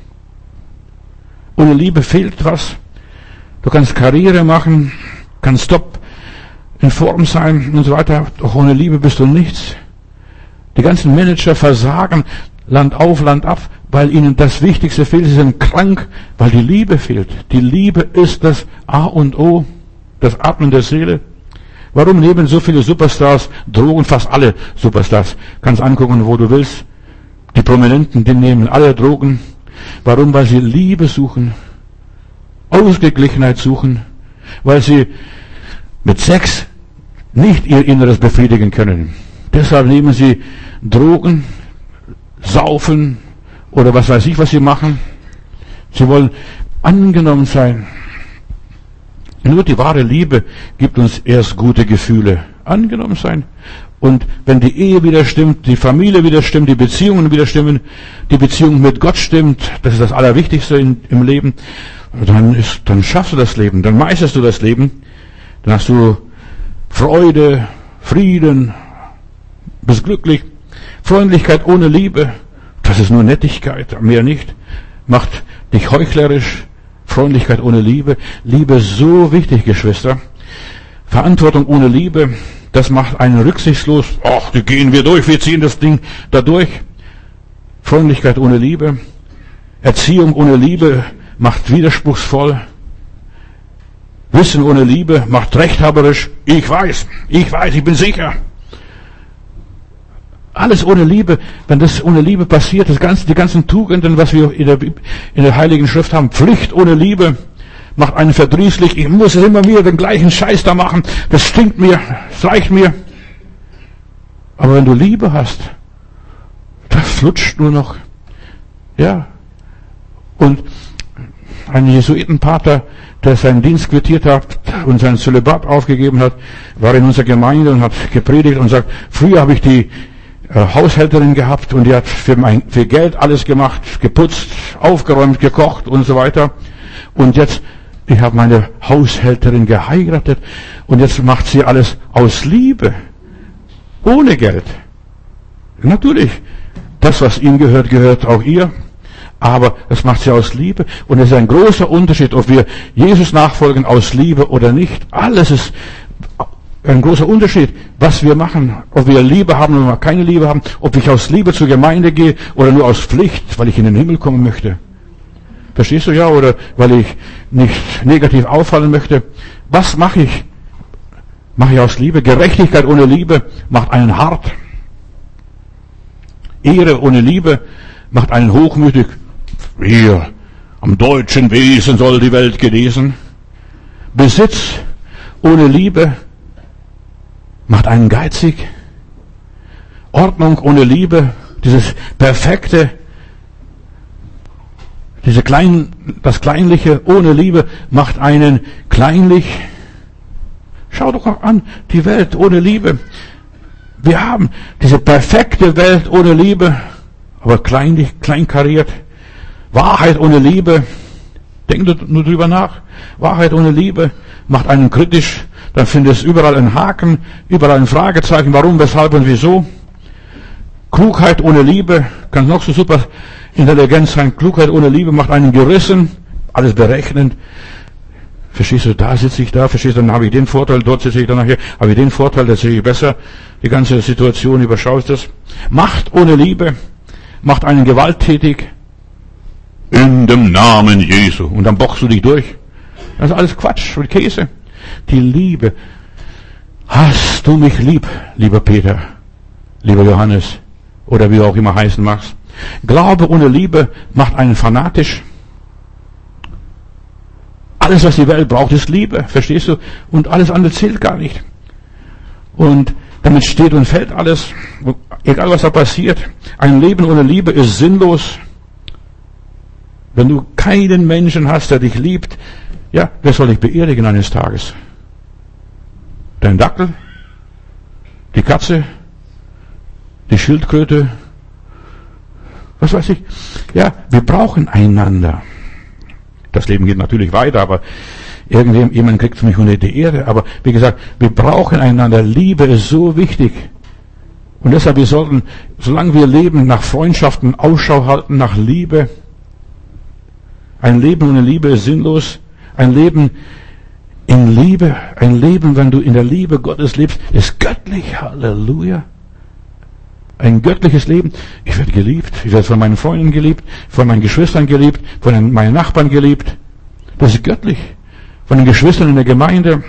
Ohne Liebe fehlt was. Du kannst Karriere machen, kannst top in Form sein und so weiter. Doch ohne Liebe bist du nichts. Die ganzen Manager versagen Land auf, Land ab, weil ihnen das Wichtigste fehlt. Sie sind krank, weil die Liebe fehlt. Die Liebe ist das A und O, das Atmen der Seele. Warum nehmen so viele Superstars Drogen? Fast alle Superstars. Kannst angucken, wo du willst. Die Prominenten, die nehmen alle Drogen. Warum? Weil sie Liebe suchen, Ausgeglichenheit suchen, weil sie mit Sex nicht ihr Inneres befriedigen können. Deshalb nehmen sie Drogen, saufen oder was weiß ich, was sie machen. Sie wollen angenommen sein. Nur die wahre Liebe gibt uns erst gute Gefühle. Angenommen sein. Und wenn die Ehe wieder stimmt, die Familie wieder stimmt, die Beziehungen wieder stimmen, die Beziehung mit Gott stimmt, das ist das Allerwichtigste in, im Leben, dann ist, dann schaffst du das Leben, dann meisterst du das Leben, dann hast du Freude, Frieden, bist glücklich. Freundlichkeit ohne Liebe, das ist nur Nettigkeit, mehr nicht, macht dich heuchlerisch. Freundlichkeit ohne Liebe. Liebe ist so wichtig, Geschwister. Verantwortung ohne Liebe, das macht einen rücksichtslos. Ach, die gehen wir durch, wir ziehen das Ding da durch. Freundlichkeit ohne Liebe. Erziehung ohne Liebe macht widerspruchsvoll. Wissen ohne Liebe macht rechthaberisch. Ich weiß, ich weiß, ich bin sicher. Alles ohne Liebe, wenn das ohne Liebe passiert, das ganze, die ganzen Tugenden, was wir in der, in der Heiligen Schrift haben, Pflicht ohne Liebe, macht einen verdrießlich, ich muss immer wieder den gleichen Scheiß da machen, das stinkt mir, das reicht mir. Aber wenn du Liebe hast, das flutscht nur noch. Ja. Und ein Jesuitenpater, der seinen Dienst quittiert hat und sein Zölibat aufgegeben hat, war in unserer Gemeinde und hat gepredigt und sagt, früher habe ich die Haushälterin gehabt und die hat für mein, für Geld alles gemacht, geputzt, aufgeräumt, gekocht und so weiter. Und jetzt, ich habe meine Haushälterin geheiratet und jetzt macht sie alles aus Liebe, ohne Geld. Natürlich, das, was ihm gehört, gehört auch ihr, aber das macht sie aus Liebe. Und es ist ein großer Unterschied, ob wir Jesus nachfolgen aus Liebe oder nicht. Alles ist ein großer Unterschied, was wir machen, ob wir Liebe haben oder keine Liebe haben, ob ich aus Liebe zur Gemeinde gehe oder nur aus Pflicht, weil ich in den Himmel kommen möchte. Verstehst du ja? Oder weil ich nicht negativ auffallen möchte. Was mache ich? mache ich aus Liebe. Gerechtigkeit ohne Liebe macht einen hart. Ehre ohne Liebe macht einen hochmütig. Wir, am deutschen Wesen soll die Welt genesen. Besitz ohne Liebe macht einen geizig. Ordnung ohne Liebe, dieses perfekte, diese klein, das Kleinliche ohne Liebe macht einen kleinlich. Schau doch auch an, die Welt ohne Liebe. Wir haben diese perfekte Welt ohne Liebe, aber kleinlich, kleinkariert. Wahrheit ohne Liebe, denk nur drüber nach. Wahrheit ohne Liebe macht einen kritisch. Dann findest du überall einen Haken, überall ein Fragezeichen, warum, weshalb und wieso. Klugheit ohne Liebe kann noch so super Intelligenz sein. Klugheit ohne Liebe macht einen gerissen, alles berechnend. Verstehst du, da sitze ich da, verstehst du, dann habe ich den Vorteil, dort sitze ich dann nachher, habe ich den Vorteil, da sehe ich besser. Die ganze Situation überschaust das. Macht ohne Liebe macht einen gewalttätig. In dem Namen Jesu. Und dann boxst du dich durch. Das ist alles Quatsch und Käse. Die Liebe. Hast du mich lieb, lieber Peter, lieber Johannes, oder wie du auch immer heißen magst. Glaube ohne Liebe macht einen fanatisch. Alles, was die Welt braucht, ist Liebe, verstehst du? Und alles andere zählt gar nicht. Und damit steht und fällt alles, egal was da passiert. Ein Leben ohne Liebe ist sinnlos. Wenn du keinen Menschen hast, der dich liebt, ja, wer soll dich beerdigen eines Tages? Dein Dackel? Die Katze? Die Schildkröte? Was weiß ich? Ja, wir brauchen einander. Das Leben geht natürlich weiter, aber irgendjemand kriegt mich unter die Erde. Aber wie gesagt, wir brauchen einander. Liebe ist so wichtig. Und deshalb, wir sollten, solange wir leben, nach Freundschaften Ausschau halten, nach Liebe. Ein Leben ohne Liebe ist sinnlos. Ein Leben in Liebe, ein Leben, wenn du in der Liebe Gottes lebst, ist göttlich. Halleluja. Ein göttliches Leben. Ich werde geliebt. Ich werde von meinen Freunden geliebt, von meinen Geschwistern geliebt, von meinen Nachbarn geliebt. Das ist göttlich. Von den Geschwistern in der Gemeinde.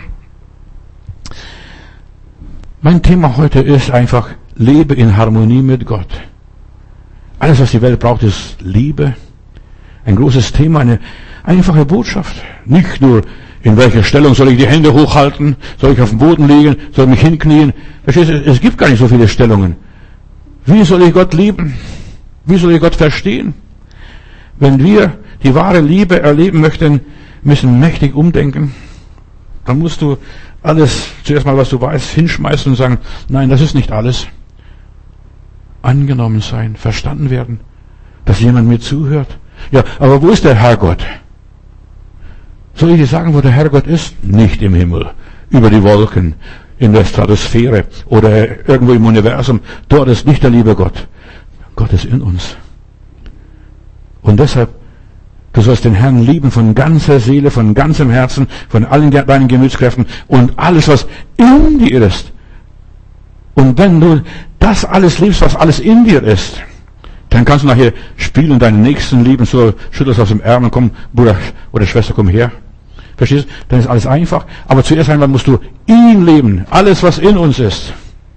Mein Thema heute ist einfach, lebe in Harmonie mit Gott. Alles, was die Welt braucht, ist Liebe. Ein großes Thema, eine einfache Botschaft. Nicht nur, in welcher Stellung soll ich die Hände hochhalten, soll ich auf dem Boden liegen, soll ich mich hinknien. Verstehst du, es gibt gar nicht so viele Stellungen. Wie soll ich Gott lieben? Wie soll ich Gott verstehen? Wenn wir die wahre Liebe erleben möchten, müssen mächtig umdenken. Dann musst du alles, zuerst mal was du weißt, hinschmeißen und sagen, nein, das ist nicht alles. Angenommen sein, verstanden werden, dass jemand mir zuhört. Ja, aber wo ist der Herrgott? Soll ich dir sagen, wo der Herrgott ist? Nicht im Himmel, über die Wolken, in der Stratosphäre oder irgendwo im Universum. Dort ist nicht der liebe Gott. Gott ist in uns. Und deshalb, du sollst den Herrn lieben von ganzer Seele, von ganzem Herzen, von allen deinen Gemütskräften und alles, was in dir ist. Und wenn du das alles liebst, was alles in dir ist, dann kannst du nachher spielen, deinen Nächsten lieben, so schüttelst aus dem Ärmel, komm, Bruder oder Schwester, komm her. Verstehst du? Dann ist alles einfach. Aber zuerst einmal musst du ihn leben. Alles, was in uns ist.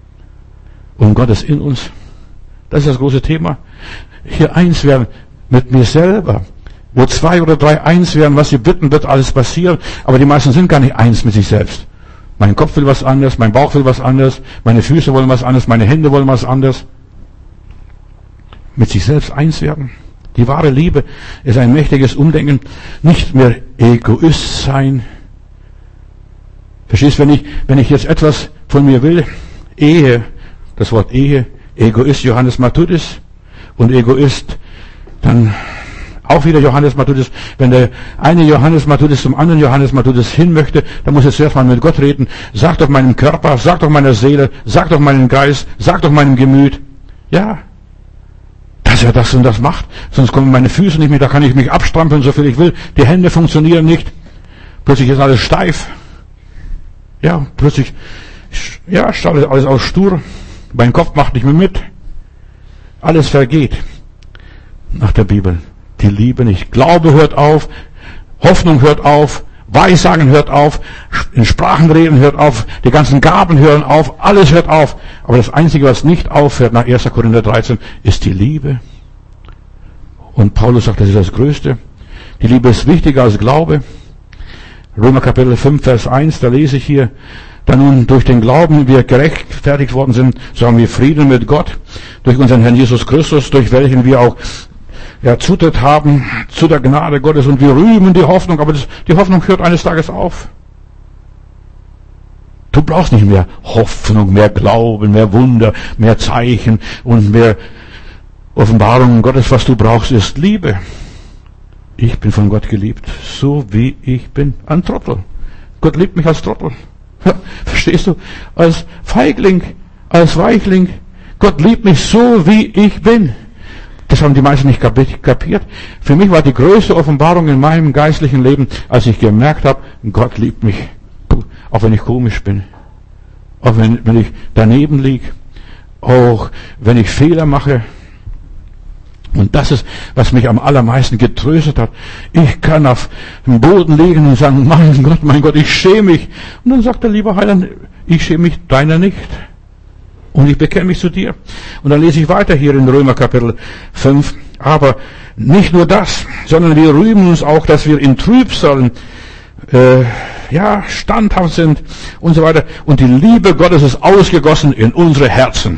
Und Gott ist in uns. Das ist das große Thema. Hier eins werden mit mir selber. Wo zwei oder drei eins werden, was sie bitten, wird alles passieren. Aber die meisten sind gar nicht eins mit sich selbst. Mein Kopf will was anderes, mein Bauch will was anderes, meine Füße wollen was anderes, meine Hände wollen was anderes. Mit sich selbst eins werden. Die wahre Liebe ist ein mächtiges Umdenken. Nicht mehr Egoist sein. Verstehst du, wenn ich, wenn ich jetzt etwas von mir will, Ehe, das Wort Ehe, Egoist Johannes Matthäus und Egoist, dann auch wieder Johannes Matthäus. Wenn der eine Johannes Matthäus zum anderen Johannes Matthäus hin möchte, dann muss er zuerst mal mit Gott reden. Sag doch meinem Körper, sag doch meiner Seele, sag doch meinem Geist, sag doch meinem Gemüt. Ja, dass er das und das macht, sonst kommen meine Füße nicht mehr, da kann ich mich abstrampeln, so viel ich will. Die Hände funktionieren nicht. Plötzlich ist alles steif. Ja, plötzlich, ja, startet alles aus stur. Mein Kopf macht nicht mehr mit. Alles vergeht. Nach der Bibel. Die Liebe nicht. Glaube hört auf. Hoffnung hört auf. Weissagen hört auf, in Sprachen reden hört auf, die ganzen Gaben hören auf, alles hört auf. Aber das Einzige, was nicht aufhört nach erster Korinther dreizehn, ist die Liebe. Und Paulus sagt, das ist das Größte. Die Liebe ist wichtiger als Glaube. Römer Kapitel fünf, Vers eins, da lese ich hier, da nun durch den Glauben wir gerechtfertigt worden sind, so haben wir Frieden mit Gott, durch unseren Herrn Jesus Christus, durch welchen wir auch ja, Zutritt haben zu der Gnade Gottes, und wir rühmen die Hoffnung, aber das, die Hoffnung hört eines Tages auf. Du brauchst nicht mehr Hoffnung, mehr Glauben, mehr Wunder, mehr Zeichen und mehr Offenbarungen Gottes. Was du brauchst, ist Liebe. Ich bin von Gott geliebt, so wie ich bin. Ein Trottel. Gott liebt mich als Trottel. Verstehst du? Als Feigling, als Weichling. Gott liebt mich so, wie ich bin. Das haben die meisten nicht kapiert. Für mich war die größte Offenbarung in meinem geistlichen Leben, als ich gemerkt habe, Gott liebt mich. Auch wenn ich komisch bin. Auch wenn, wenn ich daneben liege. Auch wenn ich Fehler mache. Und das ist, was mich am allermeisten getröstet hat. Ich kann auf dem Boden liegen und sagen, mein Gott, mein Gott, ich schäme mich. Und dann sagt der liebe Heiland, ich schäme mich deiner nicht. Und ich bekenne mich zu dir. Und dann lese ich weiter hier in Römer Kapitel fünf. Aber nicht nur das, sondern wir rühmen uns auch, dass wir in Trübsalen, äh, ja, standhaft sind und so weiter. Und die Liebe Gottes ist ausgegossen in unsere Herzen.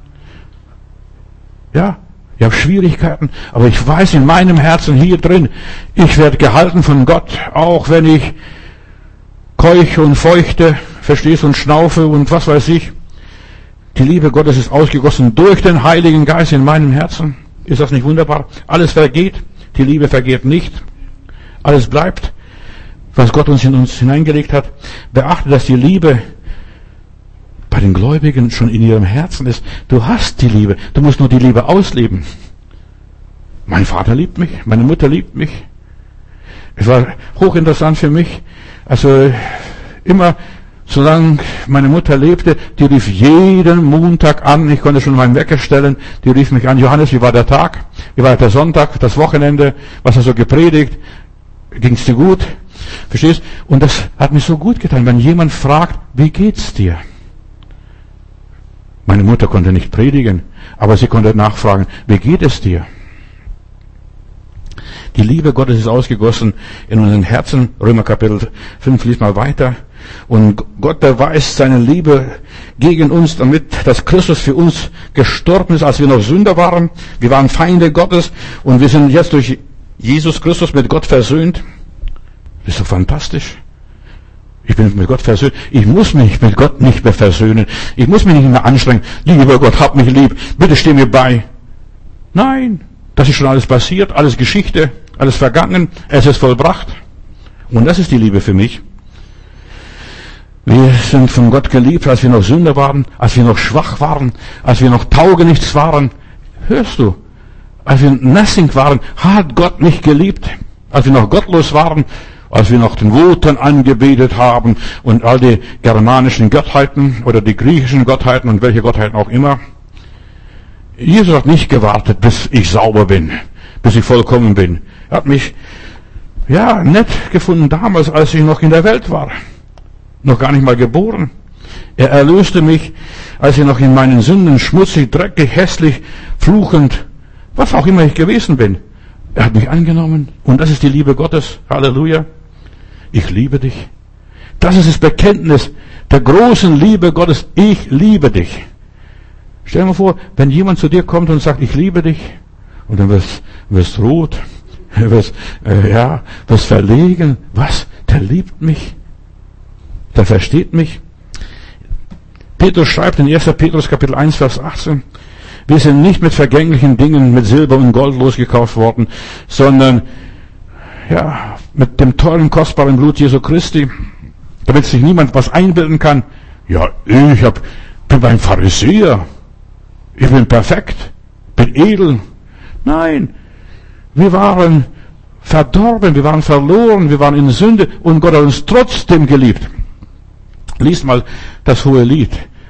Ja, ich habe Schwierigkeiten, aber ich weiß in meinem Herzen hier drin, ich werde gehalten von Gott, auch wenn ich keuche und feuchte, verstehst, und schnaufe und was weiß ich. Die Liebe Gottes ist ausgegossen durch den Heiligen Geist in meinem Herzen. Ist das nicht wunderbar? Alles vergeht, die Liebe vergeht nicht. Alles bleibt, was Gott uns in uns hineingelegt hat. Beachte, dass die Liebe bei den Gläubigen schon in ihrem Herzen ist. Du hast die Liebe, du musst nur die Liebe ausleben. Mein Vater liebt mich, meine Mutter liebt mich. Es war hochinteressant für mich, also immer, solange meine Mutter lebte, die rief jeden Montag an, ich konnte schon meinen Wecker stellen, die rief mich an, Johannes, wie war der Tag? Wie war der Sonntag, das Wochenende? Was hast du gepredigt? Ging's dir gut? Verstehst? Und das hat mir so gut getan, wenn jemand fragt, wie geht's dir? Meine Mutter konnte nicht predigen, aber sie konnte nachfragen, wie geht es dir? Die Liebe Gottes ist ausgegossen in unseren Herzen. Römer Kapitel fünf, lies mal weiter. Und Gott beweist seine Liebe gegen uns, damit, dass Christus für uns gestorben ist, als wir noch Sünder waren. Wir waren Feinde Gottes und wir sind jetzt durch Jesus Christus mit Gott versöhnt. Das ist so fantastisch. Ich bin mit Gott versöhnt. Ich muss mich mit Gott nicht mehr versöhnen. Ich muss mich nicht mehr anstrengen. Lieber Gott, hab mich lieb. Bitte steh mir bei. Nein, das ist schon alles passiert, alles Geschichte, alles vergangen. Es ist vollbracht. Und das ist die Liebe für mich. Wir sind von Gott geliebt, als wir noch Sünder waren, als wir noch schwach waren, als wir noch taugenichts waren. Hörst du? Als wir nothing waren, hat Gott mich geliebt. Als wir noch gottlos waren, als wir noch den Wotan angebetet haben und all die germanischen Gottheiten oder die griechischen Gottheiten und welche Gottheiten auch immer. Jesus hat nicht gewartet, bis ich sauber bin, bis ich vollkommen bin. Er hat mich, ja, nett gefunden damals, als ich noch in der Welt war. Noch gar nicht mal geboren. Er erlöste mich, als ich noch in meinen Sünden schmutzig, dreckig, hässlich, fluchend, was auch immer ich gewesen bin. Er hat mich angenommen. Und das ist die Liebe Gottes. Halleluja. Ich liebe dich. Das ist das Bekenntnis der großen Liebe Gottes. Ich liebe dich. Stell dir mal vor, wenn jemand zu dir kommt und sagt, ich liebe dich, und dann wirst, wirst rot, wirst, äh, ja, wirst verlegen. Was? Der liebt mich. Der versteht mich. Petrus schreibt in erster Petrus Kapitel eins, Vers achtzehn, wir sind nicht mit vergänglichen Dingen, mit Silber und Gold losgekauft worden, sondern ja, mit dem teuren, kostbaren Blut Jesu Christi, damit sich niemand was einbilden kann. Ja, ich hab, bin beim Pharisäer. Ich bin perfekt. Bin edel. Nein. Wir waren verdorben. Wir waren verloren. Wir waren in Sünde. Und Gott hat uns trotzdem geliebt. Lies mal das hohe Lied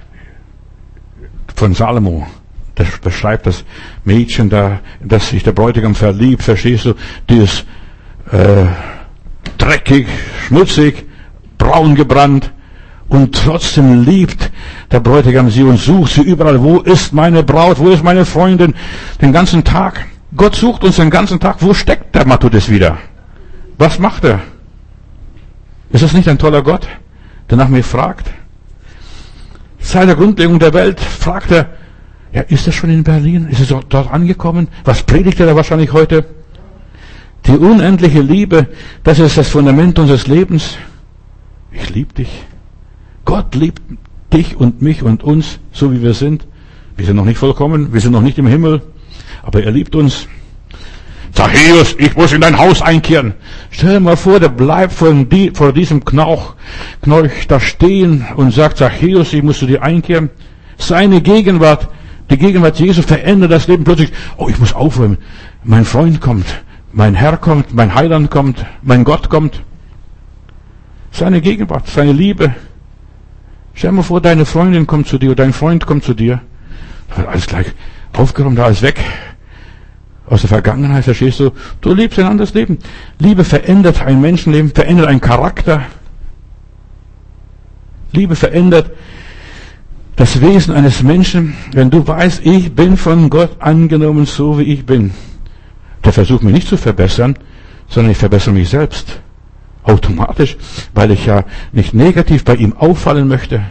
von Salomo. Das beschreibt das Mädchen, da, das sich der Bräutigam verliebt. Verstehst du? Die ist, äh, dreckig, schmutzig, braun gebrannt. Und trotzdem liebt der Bräutigam sie und sucht sie überall. Wo ist meine Braut? Wo ist meine Freundin? Den ganzen Tag. Gott sucht uns den ganzen Tag. Wo steckt der Matthäus wieder? Was macht er? Ist das nicht ein toller Gott, der nach mir fragt? Seit der Grundlegung der Welt fragt er, ja, ist er schon in Berlin? Ist er dort angekommen? Was predigt er da wahrscheinlich heute? Die unendliche Liebe, das ist das Fundament unseres Lebens. Ich liebe dich. Gott liebt dich und mich und uns, so wie wir sind. Wir sind noch nicht vollkommen, wir sind noch nicht im Himmel, aber er liebt uns. Zachäus, ich muss in dein Haus einkehren. Stell dir mal vor, der bleibt vor, die, vor diesem Knauch, Knauch da stehen und sagt, Zachäus, ich muss zu dir einkehren. Seine Gegenwart, die Gegenwart Jesu verändert das Leben plötzlich. Oh, ich muss aufräumen. Mein Freund kommt, mein Herr kommt, mein Heiland kommt, mein Gott kommt. Seine Gegenwart, seine Liebe. Stell dir mal vor, deine Freundin kommt zu dir, oder dein Freund kommt zu dir. Da wird alles gleich aufgeräumt, da ist weg. Aus der Vergangenheit, verstehst du? Du lebst ein anderes Leben. Liebe verändert ein Menschenleben, verändert einen Charakter. Liebe verändert das Wesen eines Menschen, wenn du weißt, ich bin von Gott angenommen, so wie ich bin. Der versucht mich nicht zu verbessern, sondern ich verbessere mich selbst. Automatisch, weil ich ja nicht negativ bei ihm auffallen möchte.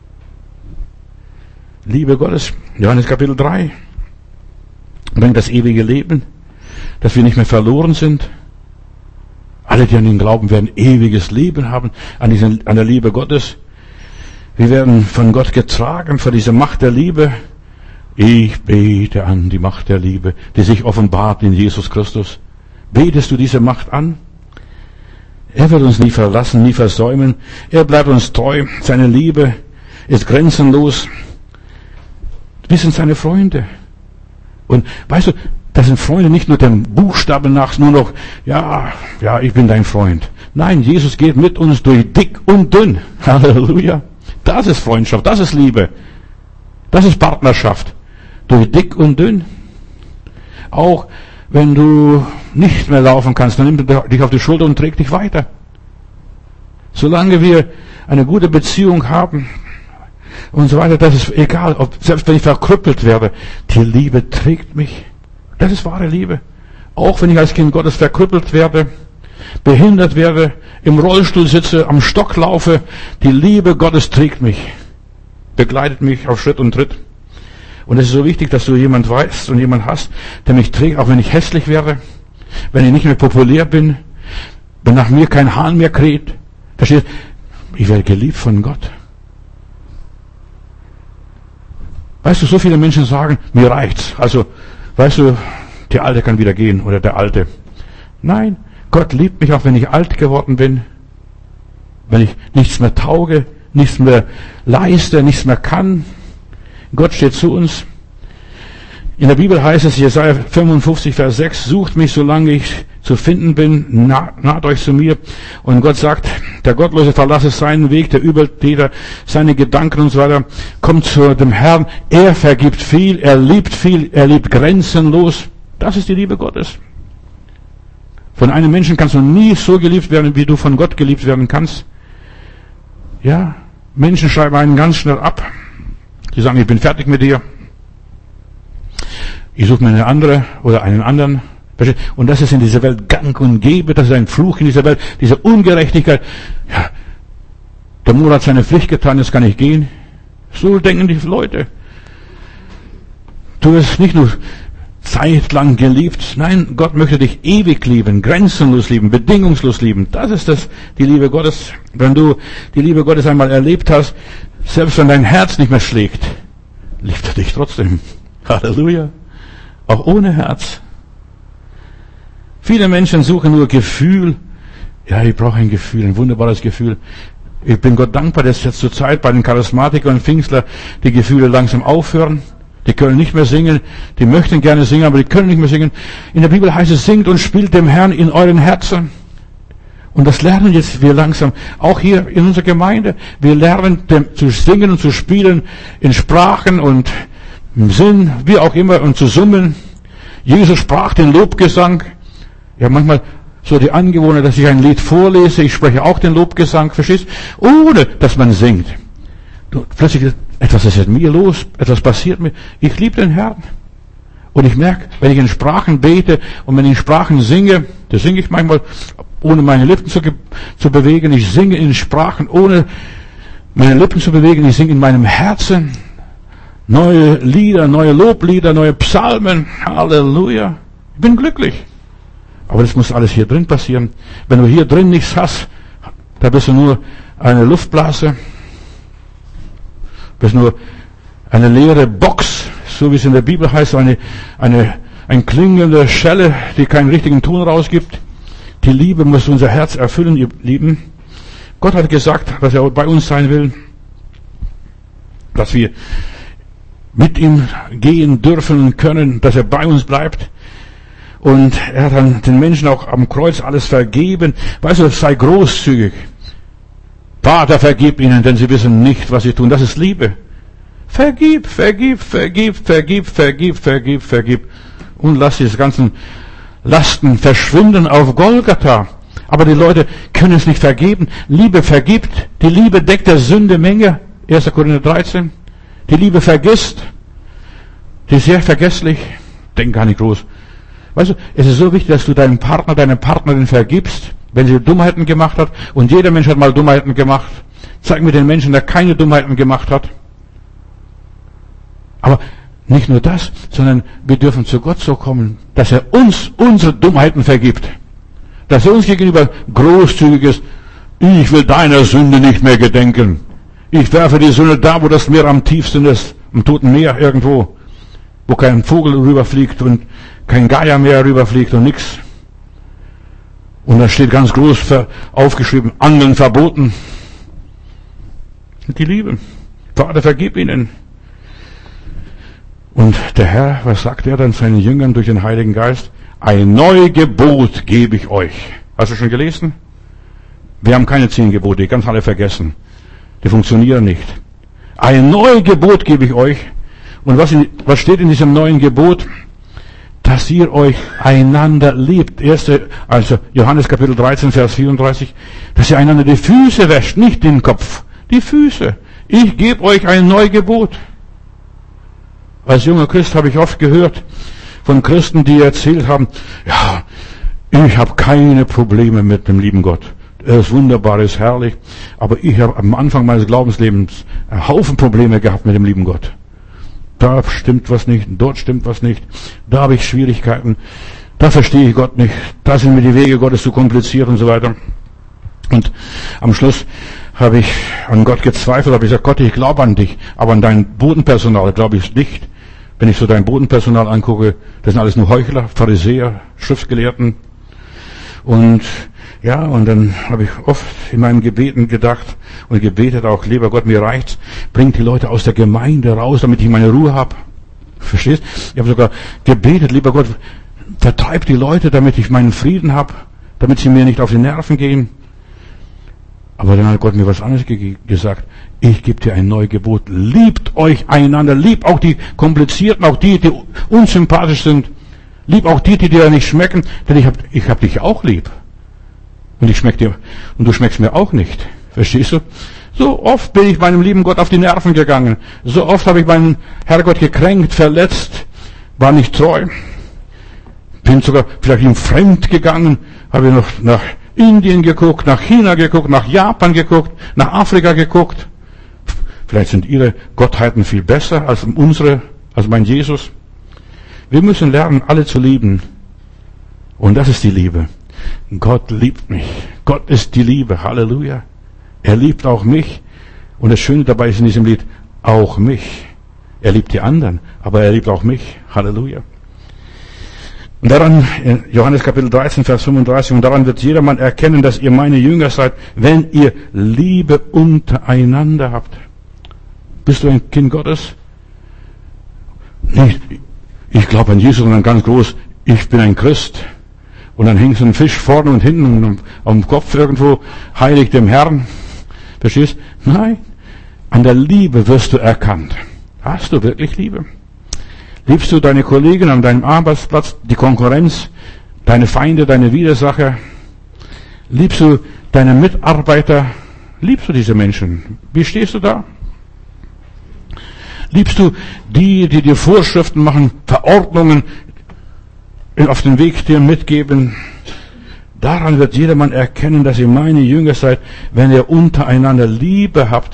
Liebe Gottes, Johannes Kapitel drei, bringt das ewige Leben, dass wir nicht mehr verloren sind. Alle, die an ihn glauben, werden ewiges Leben haben, an, diesen, an der Liebe Gottes. Wir werden von Gott getragen, von dieser Macht der Liebe. Ich bete an die Macht der Liebe, die sich offenbart in Jesus Christus. Betest du diese Macht an? Er wird uns nie verlassen, nie versäumen. Er bleibt uns treu. Seine Liebe ist grenzenlos. Wir sind seine Freunde. Und weißt du, das sind Freunde nicht nur dem Buchstaben nach, nur noch, ja, ja, ich bin dein Freund. Nein, Jesus geht mit uns durch dick und dünn. Halleluja. Das ist Freundschaft, das ist Liebe. Das ist Partnerschaft. Durch dick und dünn. Auch wenn du nicht mehr laufen kannst, dann nimmt er dich auf die Schulter und trägt dich weiter. Solange wir eine gute Beziehung haben und so weiter, das ist egal, ob, selbst wenn ich verkrüppelt werde, die Liebe trägt mich. Das ist wahre Liebe. Auch wenn ich als Kind Gottes verkrüppelt werde, behindert werde, im Rollstuhl sitze, am Stock laufe, die Liebe Gottes trägt mich, begleitet mich auf Schritt und Tritt. Und es ist so wichtig, dass du jemand weißt und jemand hast, der mich trägt, auch wenn ich hässlich werde, wenn ich nicht mehr populär bin, wenn nach mir kein Hahn mehr kräht. Verstehst du? Ich werde geliebt von Gott. Weißt du, so viele Menschen sagen, mir reicht's. Also, weißt du, der Alte kann wieder gehen oder der Alte. Nein, Gott liebt mich auch, wenn ich alt geworden bin, wenn ich nichts mehr tauge, nichts mehr leiste, nichts mehr kann. Gott steht zu uns. In der Bibel heißt es, Jesaja fünfundfünfzig, Vers sechs, sucht mich, solange ich zu finden bin, naht, naht euch zu mir. Und Gott sagt, der Gottlose verlasse seinen Weg, der Übeltäter seine Gedanken und so weiter, kommt zu dem Herrn. Er vergibt viel, er liebt viel, er liebt grenzenlos. Das ist die Liebe Gottes. Von einem Menschen kannst du nie so geliebt werden, wie du von Gott geliebt werden kannst. Ja, Menschen schreiben einen ganz schnell ab. Die sagen, ich bin fertig mit dir. Ich suche mir eine andere oder einen anderen. Und das ist in dieser Welt gang und gäbe. Das ist ein Fluch in dieser Welt. Diese Ungerechtigkeit. Ja, der Mur hat seine Pflicht getan, jetzt kann ich gehen. So denken die Leute. Du wirst nicht nur zeitlang geliebt. Nein, Gott möchte dich ewig lieben, grenzenlos lieben, bedingungslos lieben. Das ist das, die Liebe Gottes. Wenn du die Liebe Gottes einmal erlebt hast, selbst wenn dein Herz nicht mehr schlägt, liebt er dich trotzdem. Halleluja. Auch ohne Herz. Viele Menschen suchen nur Gefühl. Ja, ich brauche ein Gefühl, ein wunderbares Gefühl. Ich bin Gott dankbar, dass jetzt zur Zeit bei den Charismatikern und Pfingstler die Gefühle langsam aufhören. Die können nicht mehr singen. Die möchten gerne singen, aber die können nicht mehr singen. In der Bibel heißt es, singt und spielt dem Herrn in euren Herzen. Und das lernen jetzt wir langsam. Auch hier in unserer Gemeinde. Wir lernen dem, zu singen und zu spielen in Sprachen und im Sinn, wie auch immer, und zu summen. Jesus sprach den Lobgesang. Ja, manchmal so die Angewohnheit, dass ich ein Lied vorlese, ich spreche auch den Lobgesang, verstehst? Ohne, dass man singt. Du, plötzlich, etwas ist mit mir los, etwas passiert mir. Ich liebe den Herrn. Und ich merke, wenn ich in Sprachen bete und wenn ich in Sprachen singe, da singe ich manchmal, ohne meine Lippen zu, zu bewegen. Ich singe in Sprachen, ohne meine Lippen zu bewegen. Ich singe in meinem Herzen neue Lieder, neue Loblieder, neue Psalmen. Halleluja. Ich bin glücklich. Aber das muss alles hier drin passieren. Wenn du hier drin nichts hast, da bist du nur eine Luftblase, bist nur eine leere Box, so wie es in der Bibel heißt, eine, eine, ein klingende Schelle, die keinen richtigen Ton rausgibt. Die Liebe muss unser Herz erfüllen, ihr Lieben. Gott hat gesagt, dass er bei uns sein will, dass wir mit ihm gehen dürfen und können, dass er bei uns bleibt. Und er hat dann den Menschen auch am Kreuz alles vergeben. Weißt du, sei großzügig. Vater, vergib ihnen, denn sie wissen nicht, was sie tun. Das ist Liebe. Vergib, vergib, vergib, vergib, vergib, vergib, vergib. Und lass diese ganzen Lasten verschwinden auf Golgatha. Aber die Leute können es nicht vergeben. Liebe vergibt. Die Liebe deckt der Sünde Menge. erster Korinther dreizehn. Die Liebe vergisst. Die ist sehr vergesslich. Denk gar nicht groß. Weißt du, es ist so wichtig, dass du deinem Partner, deiner Partnerin vergibst, wenn sie Dummheiten gemacht hat. Und jeder Mensch hat mal Dummheiten gemacht. Zeig mir den Menschen, der keine Dummheiten gemacht hat. Aber nicht nur das, sondern wir dürfen zu Gott so kommen, dass er uns unsere Dummheiten vergibt. Dass er uns gegenüber großzügig ist. Ich will deiner Sünde nicht mehr gedenken. Ich werfe die Sünde da, wo das Meer am tiefsten ist. Im Toten Meer irgendwo. Wo kein Vogel rüberfliegt und kein Geier mehr rüberfliegt und nichts. Und da steht ganz groß aufgeschrieben, Angeln verboten. Die Liebe. Vater, vergib ihnen. Und der Herr, was sagt er dann seinen Jüngern durch den Heiligen Geist? Ein neues Gebot gebe ich euch. Hast du schon gelesen? Wir haben keine zehn Gebote, die ganz alle vergessen. Die funktionieren nicht. Ein neues Gebot gebe ich euch. Und was, in, was steht in diesem neuen Gebot? Dass ihr euch einander liebt. Erste, also Johannes Kapitel dreizehn, Vers vierunddreißig. Dass ihr einander die Füße wäscht, nicht den Kopf. Die Füße. Ich gebe euch ein neues Gebot. Als junger Christ habe ich oft gehört von Christen, die erzählt haben, ja, ich habe keine Probleme mit dem lieben Gott. Er ist wunderbar, er ist herrlich. Aber ich habe am Anfang meines Glaubenslebens einen Haufen Probleme gehabt mit dem lieben Gott. Da stimmt was nicht, dort stimmt was nicht. Da habe ich Schwierigkeiten. Da verstehe ich Gott nicht. Da sind mir die Wege Gottes zu kompliziert und so weiter. Und am Schluss habe ich an Gott gezweifelt, habe ich gesagt, Gott, ich glaube an dich, aber an dein Bodenpersonal glaube ich nicht. Wenn ich so dein Bodenpersonal angucke, das sind alles nur Heuchler, Pharisäer, Schriftgelehrten. Und ja, und dann habe ich oft in meinen Gebeten gedacht und gebetet auch, lieber Gott, mir reicht's, bringt die Leute aus der Gemeinde raus, damit ich meine Ruhe habe. Verstehst? Ich habe sogar gebetet, lieber Gott, vertreib die Leute, damit ich meinen Frieden habe, damit sie mir nicht auf die Nerven gehen. Aber dann hat Gott mir was anderes ge- gesagt. Ich gebe dir ein neues Gebot. Liebt euch einander. Liebt auch die Komplizierten, auch die, die unsympathisch sind. Lieb auch die, die dir nicht schmecken, denn ich hab, ich hab dich auch lieb. Und ich schmeck dir, und du schmeckst mir auch nicht. Verstehst du? So oft bin ich meinem lieben Gott auf die Nerven gegangen. So oft habe ich meinen Herrgott gekränkt, verletzt, war nicht treu. Bin sogar vielleicht ihm fremd gegangen, habe noch nach Indien geguckt, nach China geguckt, nach Japan geguckt, nach Afrika geguckt. Vielleicht sind ihre Gottheiten viel besser als unsere, als mein Jesus. Wir müssen lernen, alle zu lieben. Und das ist die Liebe. Gott liebt mich. Gott ist die Liebe. Halleluja. Er liebt auch mich. Und das Schöne dabei ist in diesem Lied, auch mich. Er liebt die anderen, aber er liebt auch mich. Halleluja. Und daran, in Johannes Kapitel dreizehn, Vers fünfunddreißig, und daran wird jedermann erkennen, dass ihr meine Jünger seid, wenn ihr Liebe untereinander habt. Bist du ein Kind Gottes? Nicht, ich glaube an Jesus, sondern ganz groß, ich bin ein Christ. Und dann hängt so ein Fisch vorne und hinten am Kopf irgendwo, heilig dem Herrn. Verstehst? Nein, an der Liebe wirst du erkannt. Hast du wirklich Liebe? Liebst du deine Kollegen an deinem Arbeitsplatz, die Konkurrenz, deine Feinde, deine Widersacher? Liebst du deine Mitarbeiter? Liebst du diese Menschen? Wie stehst du da? Liebst du die, die dir Vorschriften machen, Verordnungen auf den Weg dir mitgeben? Daran wird jedermann erkennen, dass ihr meine Jünger seid, wenn ihr untereinander Liebe habt.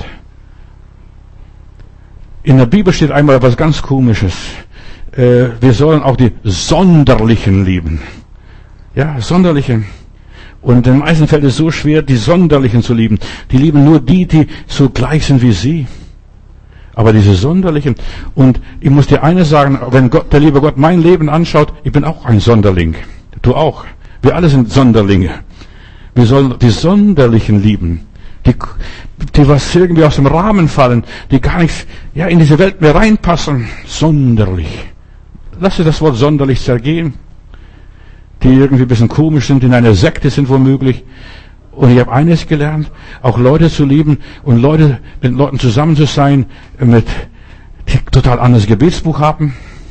In der Bibel steht einmal etwas ganz Komisches. Wir sollen auch die Sonderlichen lieben. Ja, Sonderliche. Und den meisten fällt es so schwer, die Sonderlichen zu lieben. Die lieben nur die, die so gleich sind wie sie. Aber diese Sonderlichen, und ich muss dir eines sagen, wenn Gott, der liebe Gott mein Leben anschaut, ich bin auch ein Sonderling. Du auch. Wir alle sind Sonderlinge. Wir sollen die Sonderlichen lieben. Die, die was irgendwie aus dem Rahmen fallen, die gar nicht, ja, in diese Welt mehr reinpassen. Sonderlich. Lass dir das Wort sonderlich zergehen. Die irgendwie ein bisschen komisch sind, in einer Sekte sind womöglich. Und ich habe eines gelernt, auch Leute zu lieben und Leute mit Leuten zusammen zu sein, mit, die total anderes Gebetsbuch haben.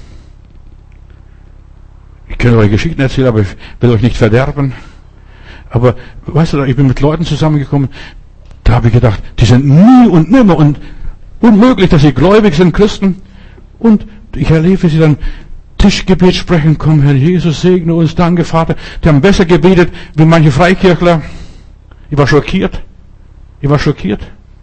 Ich kann euch Geschichten erzählen, aber ich will euch nicht verderben. Aber, weißt du, ich bin mit Leuten zusammengekommen, da habe ich gedacht, die sind nie und nimmer und unmöglich, dass sie gläubig sind, Christen. Und ich erlebe, wie sie dann Tischgebet sprechen, komm Herr Jesus, segne uns, danke Vater. Die haben besser gebetet wie manche Freikirchler. Ich war schockiert. Ich war schockiert.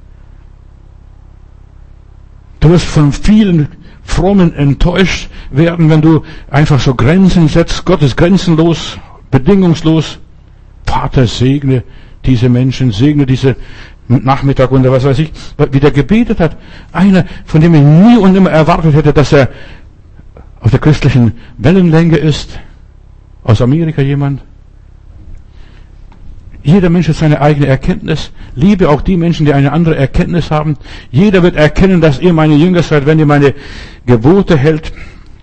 Du wirst von vielen Frommen enttäuscht werden, wenn du einfach so Grenzen setzt. Gott ist grenzenlos, bedingungslos. Vater, segne diese Menschen, segne diese Nachmittag und was weiß ich, wie der gebetet hat. Einer, von dem ich nie und nimmer erwartet hätte, dass er auf der christlichen Wellenlänge ist. Aus Amerika jemand. Jeder Mensch hat seine eigene Erkenntnis. Liebe auch die Menschen, die eine andere Erkenntnis haben. Jeder wird erkennen, dass ihr meine Jünger seid, wenn ihr meine Gebote hält.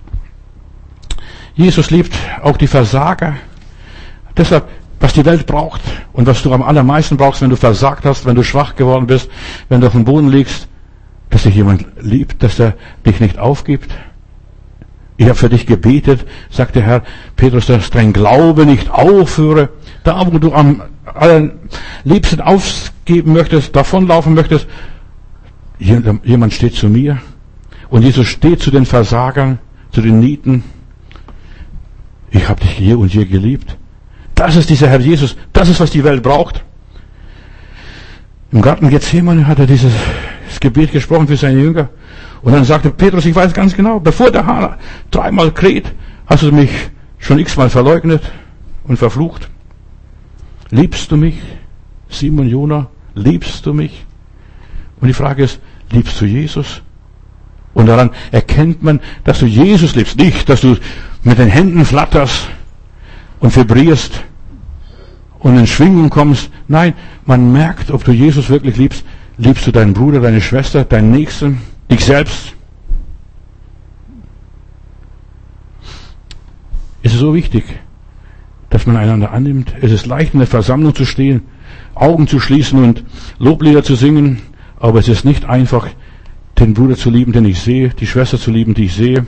Jesus liebt auch die Versager. Deshalb, was die Welt braucht und was du am allermeisten brauchst, wenn du versagt hast, wenn du schwach geworden bist, wenn du auf dem Boden liegst, dass dich jemand liebt, dass er dich nicht aufgibt. Ich habe für dich gebetet, sagt der Herr Petrus, dass dein Glaube nicht aufhöre. Da, wo du am allerliebsten aufgeben möchtest, davonlaufen möchtest, jemand steht zu mir. Und Jesus steht zu den Versagern, zu den Nieten. Ich habe dich je und je geliebt. Das ist dieser Herr Jesus. Das ist, was die Welt braucht. Im Garten Gethsemane hat er dieses Gebet gesprochen für seine Jünger. Und dann sagte Petrus, ich weiß ganz genau, bevor der Hahn dreimal kräht, hast du mich schon x-mal verleugnet und verflucht. Liebst du mich, Simon Jona? Liebst du mich? Und die Frage ist, liebst du Jesus? Und daran erkennt man, dass du Jesus liebst. Nicht, dass du mit den Händen flatterst und vibrierst und in Schwingung kommst. Nein, man merkt, ob du Jesus wirklich liebst. Liebst du deinen Bruder, deine Schwester, deinen Nächsten, dich selbst? Es ist so wichtig, dass man einander annimmt. Es ist leicht, in der Versammlung zu stehen, Augen zu schließen und Loblieder zu singen, aber es ist nicht einfach, den Bruder zu lieben, den ich sehe, die Schwester zu lieben, die ich sehe.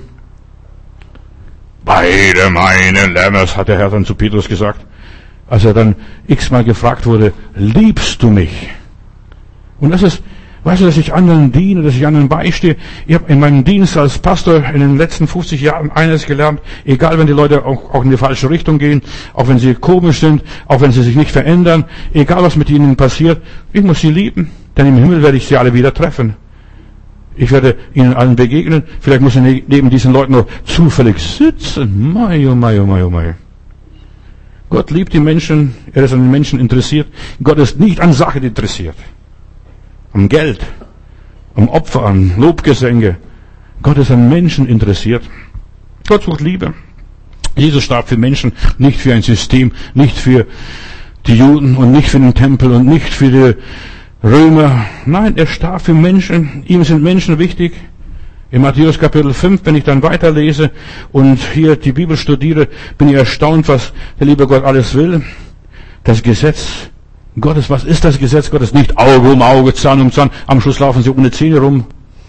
Beide meine Lämmers, hat der Herr dann zu Petrus gesagt, als er dann x-mal gefragt wurde, liebst du mich? Und das ist, weißt du, dass ich anderen diene, dass ich anderen beistehe. Ich habe in meinem Dienst als Pastor in den letzten fünfzig Jahren eines gelernt, egal wenn die Leute auch, auch in die falsche Richtung gehen, auch wenn sie komisch sind, auch wenn sie sich nicht verändern, egal was mit ihnen passiert, ich muss sie lieben, denn im Himmel werde ich sie alle wieder treffen. Ich werde ihnen allen begegnen, vielleicht muss ich neben diesen Leuten noch zufällig sitzen. Mai, oh mai, oh mai, oh mai. Gott liebt die Menschen, er ist an den Menschen interessiert. Gott ist nicht an Sachen interessiert. Am Geld, am Opfer, an Lobgesänge. Gott ist an Menschen interessiert. Gott sucht Liebe. Jesus starb für Menschen, nicht für ein System, nicht für die Juden und nicht für den Tempel und nicht für die Römer. Nein, er starb für Menschen. Ihm sind Menschen wichtig. In Matthäus Kapitel fünf, wenn ich dann weiterlese und hier die Bibel studiere, bin ich erstaunt, was der liebe Gott alles will. Das Gesetz Gottes, was ist das Gesetz Gottes? Nicht Auge um Auge, Zahn um Zahn, am Schluss laufen sie ohne Zähne rum.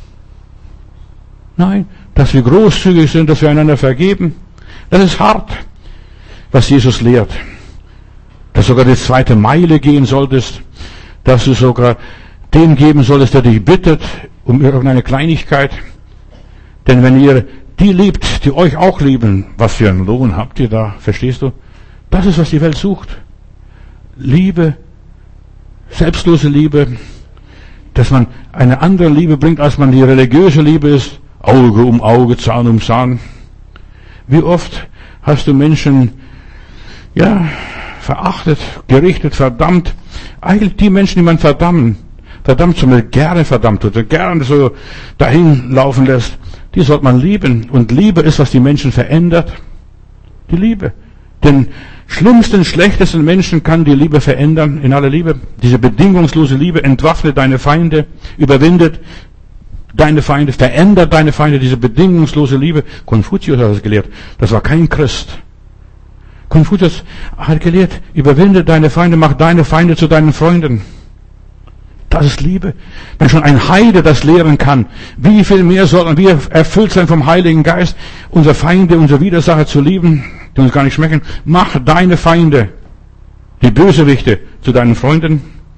Nein, dass wir großzügig sind, dass wir einander vergeben. Das ist hart, was Jesus lehrt. dass du sogar die zweite Meile gehen solltest, dass du sogar dem geben solltest, der dich bittet um irgendeine Kleinigkeit. Denn wenn ihr die liebt, die euch auch lieben, was für einen Lohn habt ihr da, verstehst du? Das ist, was die Welt sucht. Liebe, selbstlose Liebe, dass man eine andere Liebe bringt, als man die religiöse Liebe ist. Auge um Auge, Zahn um Zahn. Wie oft hast du Menschen, ja, verachtet, gerichtet, verdammt. Eigentlich die Menschen, die man verdammen, verdammt, zum Beispiel gerne verdammt oder gerne so dahin laufen lässt, die sollte man lieben. Und Liebe ist, was die Menschen verändert. Die Liebe. Den schlimmsten, schlechtesten Menschen kann die Liebe verändern, in aller Liebe. Diese bedingungslose Liebe entwaffnet deine Feinde, überwindet deine Feinde, verändert deine Feinde, diese bedingungslose Liebe. Konfuzius hat das gelehrt. Das war kein Christ. Konfuzius hat gelehrt, überwinde deine Feinde, mach deine Feinde zu deinen Freunden. Das ist Liebe. Wenn schon ein Heide das lehren kann, wie viel mehr sollten wir erfüllt sein vom Heiligen Geist, unsere Feinde, unsere Widersacher zu lieben, die uns gar nicht schmecken. Mach deine Feinde, die Bösewichte, zu deinen Freunden.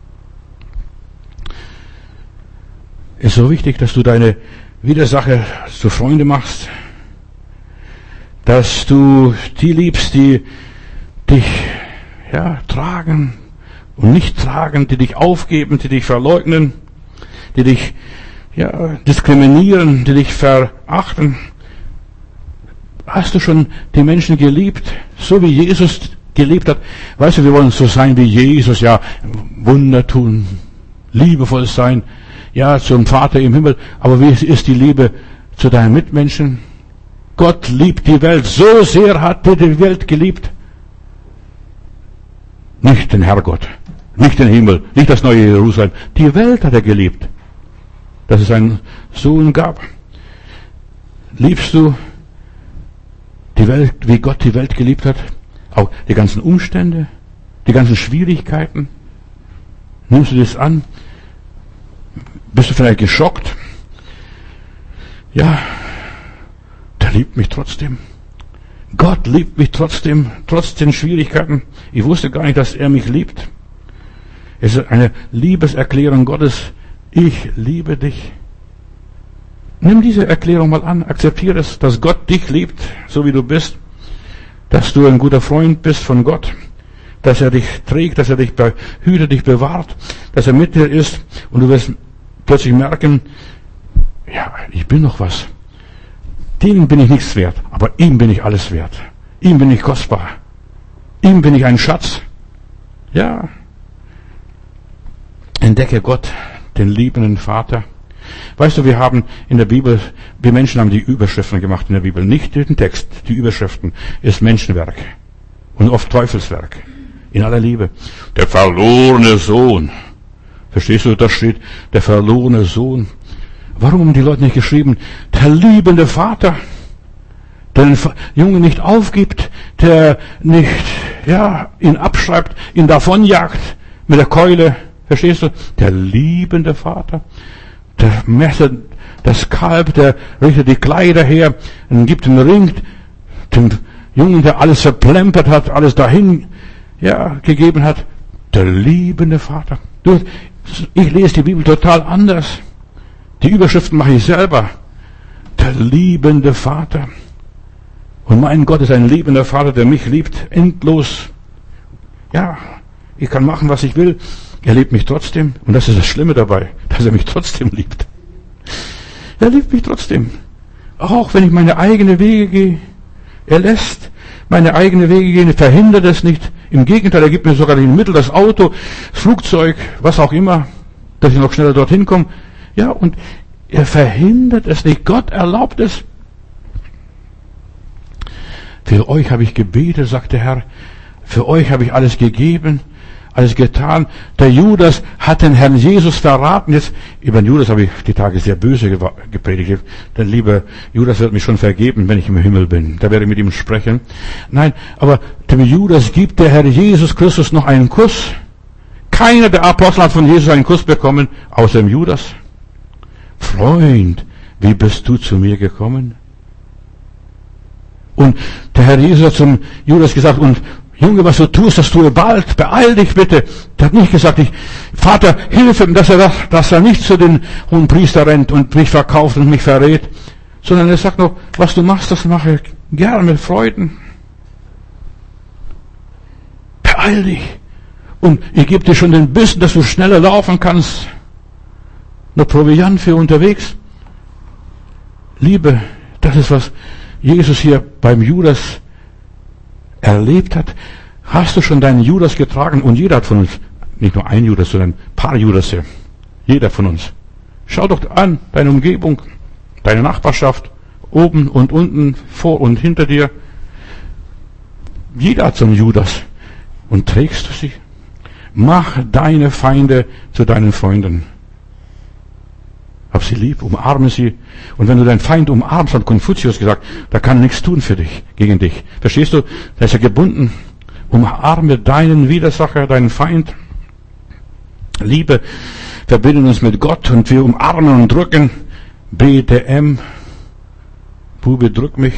Ist so wichtig, dass du deine Widersacher zu Freunde machst, dass du die liebst, die dich, ja, tragen und nicht tragen, die dich aufgeben, die dich verleugnen, die dich, ja, diskriminieren, die dich verachten. Hast du schon die Menschen geliebt, so wie Jesus geliebt hat? Weißt du, wir wollen so sein wie Jesus, ja, Wunder tun, liebevoll sein, ja, zum Vater im Himmel. Aber wie ist die Liebe zu deinen Mitmenschen? Gott liebt die Welt, so sehr hat er die Welt geliebt. Nicht den Herrgott, nicht den Himmel, nicht das neue Jerusalem. Die Welt hat er geliebt, dass es einen Sohn gab. Liebst du die Welt, wie Gott die Welt geliebt hat? Auch die ganzen Umstände, die ganzen Schwierigkeiten. Nimmst du das an? Bist du vielleicht geschockt? Ja, der liebt mich trotzdem. Gott liebt mich trotzdem, trotz den Schwierigkeiten. Ich wusste gar nicht, dass er mich liebt. Es ist eine Liebeserklärung Gottes. Ich liebe dich. Nimm diese Erklärung mal an. Akzeptiere es, dass Gott dich liebt, so wie du bist. Dass du ein guter Freund bist von Gott. Dass er dich trägt, dass er dich behütet, dich bewahrt. Dass er mit dir ist. Und du wirst plötzlich merken, ja, ich bin noch was. Dem bin ich nichts wert, aber ihm bin ich alles wert. Ihm bin ich kostbar. Ihm bin ich ein Schatz. Ja. Entdecke Gott, den liebenden Vater. Weißt du, wir haben in der Bibel, wir Menschen haben die Überschriften gemacht in der Bibel, nicht den Text. Die Überschriften ist Menschenwerk und oft Teufelswerk. In aller Liebe. Der verlorene Sohn. Verstehst du, da steht der verlorene Sohn. Warum haben die Leute nicht geschrieben, der liebende Vater, der den Jungen nicht aufgibt, der nicht, ja, ihn abschreibt, ihn davonjagt mit der Keule, verstehst du? Der liebende Vater, der messet das Kalb, der richtet die Kleider her und gibt den Ring dem Jungen, der alles verplempert hat, alles dahin, ja, gegeben hat. Der liebende Vater. Du, ich lese die Bibel total anders. Die Überschriften mache ich selber. Der liebende Vater. Und mein Gott ist ein liebender Vater, der mich liebt, endlos. Ja, ich kann machen, was ich will. Er liebt mich trotzdem. Und das ist das Schlimme dabei, dass er mich trotzdem liebt. Er liebt mich trotzdem. Auch wenn ich meine eigenen Wege gehe. Er lässt meine eigenen Wege gehen, verhindert es nicht. Im Gegenteil, er gibt mir sogar die Mittel, das Auto, das Flugzeug, was auch immer, dass ich noch schneller dorthin komme. Ja, und er verhindert es nicht. Gott erlaubt es. Für euch habe ich gebetet, sagt der Herr. Für euch habe ich alles gegeben, alles getan. Der Judas hat den Herrn Jesus verraten. Jetzt, über den Judas habe ich die Tage sehr böse gepredigt. Der liebe Judas wird mich schon vergeben, wenn ich im Himmel bin. Da werde ich mit ihm sprechen. Nein, aber dem Judas gibt der Herr Jesus Christus noch einen Kuss. Keiner der Apostel hat von Jesus einen Kuss bekommen, außer dem Judas. Freund, wie bist du zu mir gekommen? Und der Herr Jesus hat zum Judas gesagt, und Junge, was du tust, das tue bald, beeil dich bitte. Der hat nicht gesagt, ich, Vater, hilf ihm, dass er, dass er nicht zu den hohen Priester rennt und mich verkauft und mich verrät, sondern er sagt noch, was du machst, das mache ich gerne mit Freuden. Beeil dich. Und ich gebe dir schon den Bissen, dass du schneller laufen kannst. Noch Proviant für unterwegs. Liebe, das ist, was Jesus hier beim Judas erlebt hat. Hast du schon deinen Judas getragen? Und jeder hat von uns, nicht nur ein Judas, sondern ein paar Judas. Jeder von uns. Schau doch an, deine Umgebung, deine Nachbarschaft, oben und unten, vor und hinter dir. Jeder hat so einen Judas. Und trägst du sie? Mach deine Feinde zu deinen Freunden. Hab sie lieb, umarme sie. Und wenn du deinen Feind umarmst, hat Konfuzius gesagt, da kann er nichts tun für dich, gegen dich. Verstehst du? Da ist er gebunden. Umarme deinen Widersacher, deinen Feind. Liebe verbindet uns mit Gott und wir umarmen und drücken. B D M. Bube, drück mich.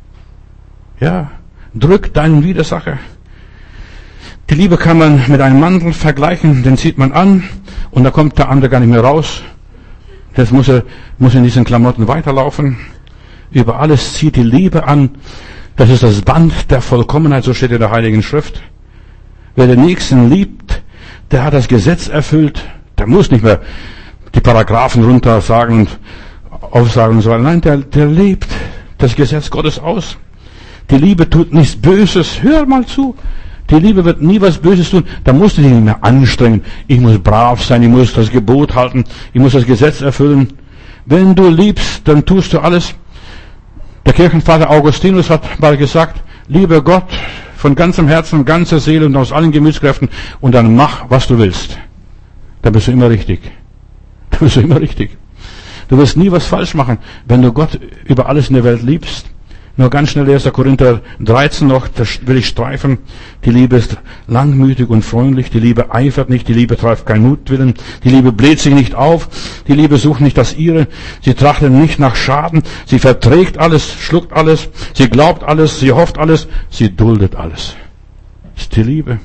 Ja, drück deinen Widersacher. Die Liebe kann man mit einem Mantel vergleichen, den zieht man an und da kommt der andere gar nicht mehr raus. Das muss er, muss in diesen Klamotten weiterlaufen. Über alles zieht die Liebe an. Das ist das Band der Vollkommenheit, so steht in der Heiligen Schrift. Wer den Nächsten liebt, der hat das Gesetz erfüllt. Der muss nicht mehr die Paragraphen runter sagen und aufsagen und so weiter. Nein, der, der lebt das Gesetz Gottes aus. Die Liebe tut nichts Böses. Hör mal zu. Die Liebe wird nie was Böses tun. Da musst du dich nicht mehr anstrengen. Ich muss brav sein, ich muss das Gebot halten, ich muss das Gesetz erfüllen. Wenn du liebst, dann tust du alles. Der Kirchenvater Augustinus hat mal gesagt, liebe Gott von ganzem Herzen, ganzer Seele und aus allen Gemütskräften und dann mach, was du willst. Dann bist du immer richtig. Dann bist du immer richtig. Du wirst nie was falsch machen, wenn du Gott über alles in der Welt liebst. Nur ganz schnell erster Korinther dreizehn noch, das will ich streifen. Die Liebe ist langmütig und freundlich, die Liebe eifert nicht, die Liebe treibt keinen Mutwillen, die Liebe bläht sich nicht auf, die Liebe sucht nicht das Ihre, sie trachtet nicht nach Schaden, sie verträgt alles, schluckt alles, sie glaubt alles, sie hofft alles, sie duldet alles. Das ist die Liebe.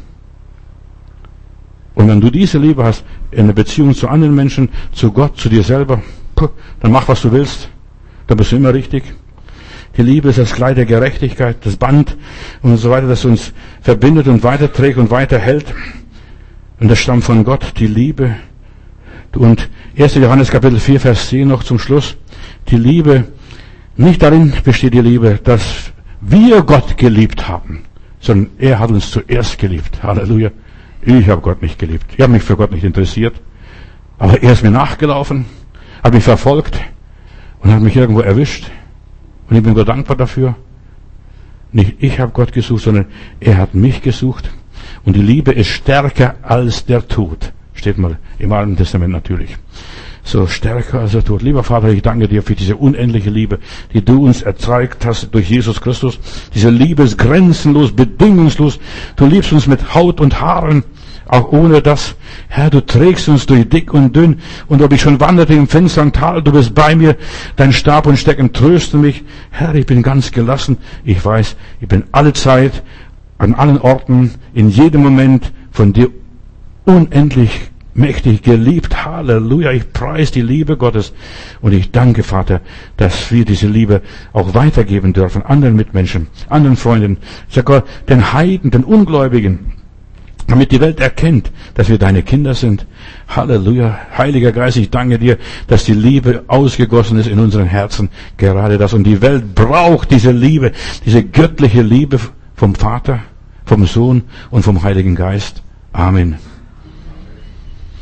Und wenn du diese Liebe hast, in der Beziehung zu anderen Menschen, zu Gott, zu dir selber, dann mach, was du willst, dann bist du immer richtig. Die Liebe ist das Kleid der Gerechtigkeit, das Band und so weiter, das uns verbindet und weiterträgt und weiterhält. Und das stammt von Gott, die Liebe. Und erster Johannes Kapitel vier, Vers zehn noch zum Schluss. Die Liebe, nicht darin besteht die Liebe, dass wir Gott geliebt haben, sondern er hat uns zuerst geliebt. Halleluja. Ich habe Gott nicht geliebt. Ich habe mich für Gott nicht interessiert. Aber er ist mir nachgelaufen, hat mich verfolgt und hat mich irgendwo erwischt. Und ich bin Gott dankbar dafür. Nicht ich habe Gott gesucht, sondern er hat mich gesucht. Und die Liebe ist stärker als der Tod. Steht mal im Alten Testament natürlich. So stärker als der Tod. Lieber Vater, ich danke dir für diese unendliche Liebe, die du uns erzeugt hast durch Jesus Christus. Diese Liebe ist grenzenlos, bedingungslos. Du liebst uns mit Haut und Haaren. Auch ohne das, Herr, du trägst uns durch dick und dünn. Und ob ich schon wanderte im finstern Tal, du bist bei mir. Dein Stab und Stecken trösten mich. Herr, ich bin ganz gelassen. Ich weiß, ich bin alle Zeit, an allen Orten, in jedem Moment von dir unendlich mächtig geliebt. Halleluja. Ich preise die Liebe Gottes. Und ich danke, Vater, dass wir diese Liebe auch weitergeben dürfen. Anderen Mitmenschen, anderen Freunden. Sogar den Heiden, den Ungläubigen. Damit die Welt erkennt, dass wir deine Kinder sind. Halleluja. Heiliger Geist, ich danke dir, dass die Liebe ausgegossen ist in unseren Herzen. Gerade das. Und die Welt braucht diese Liebe, diese göttliche Liebe vom Vater, vom Sohn und vom Heiligen Geist. Amen.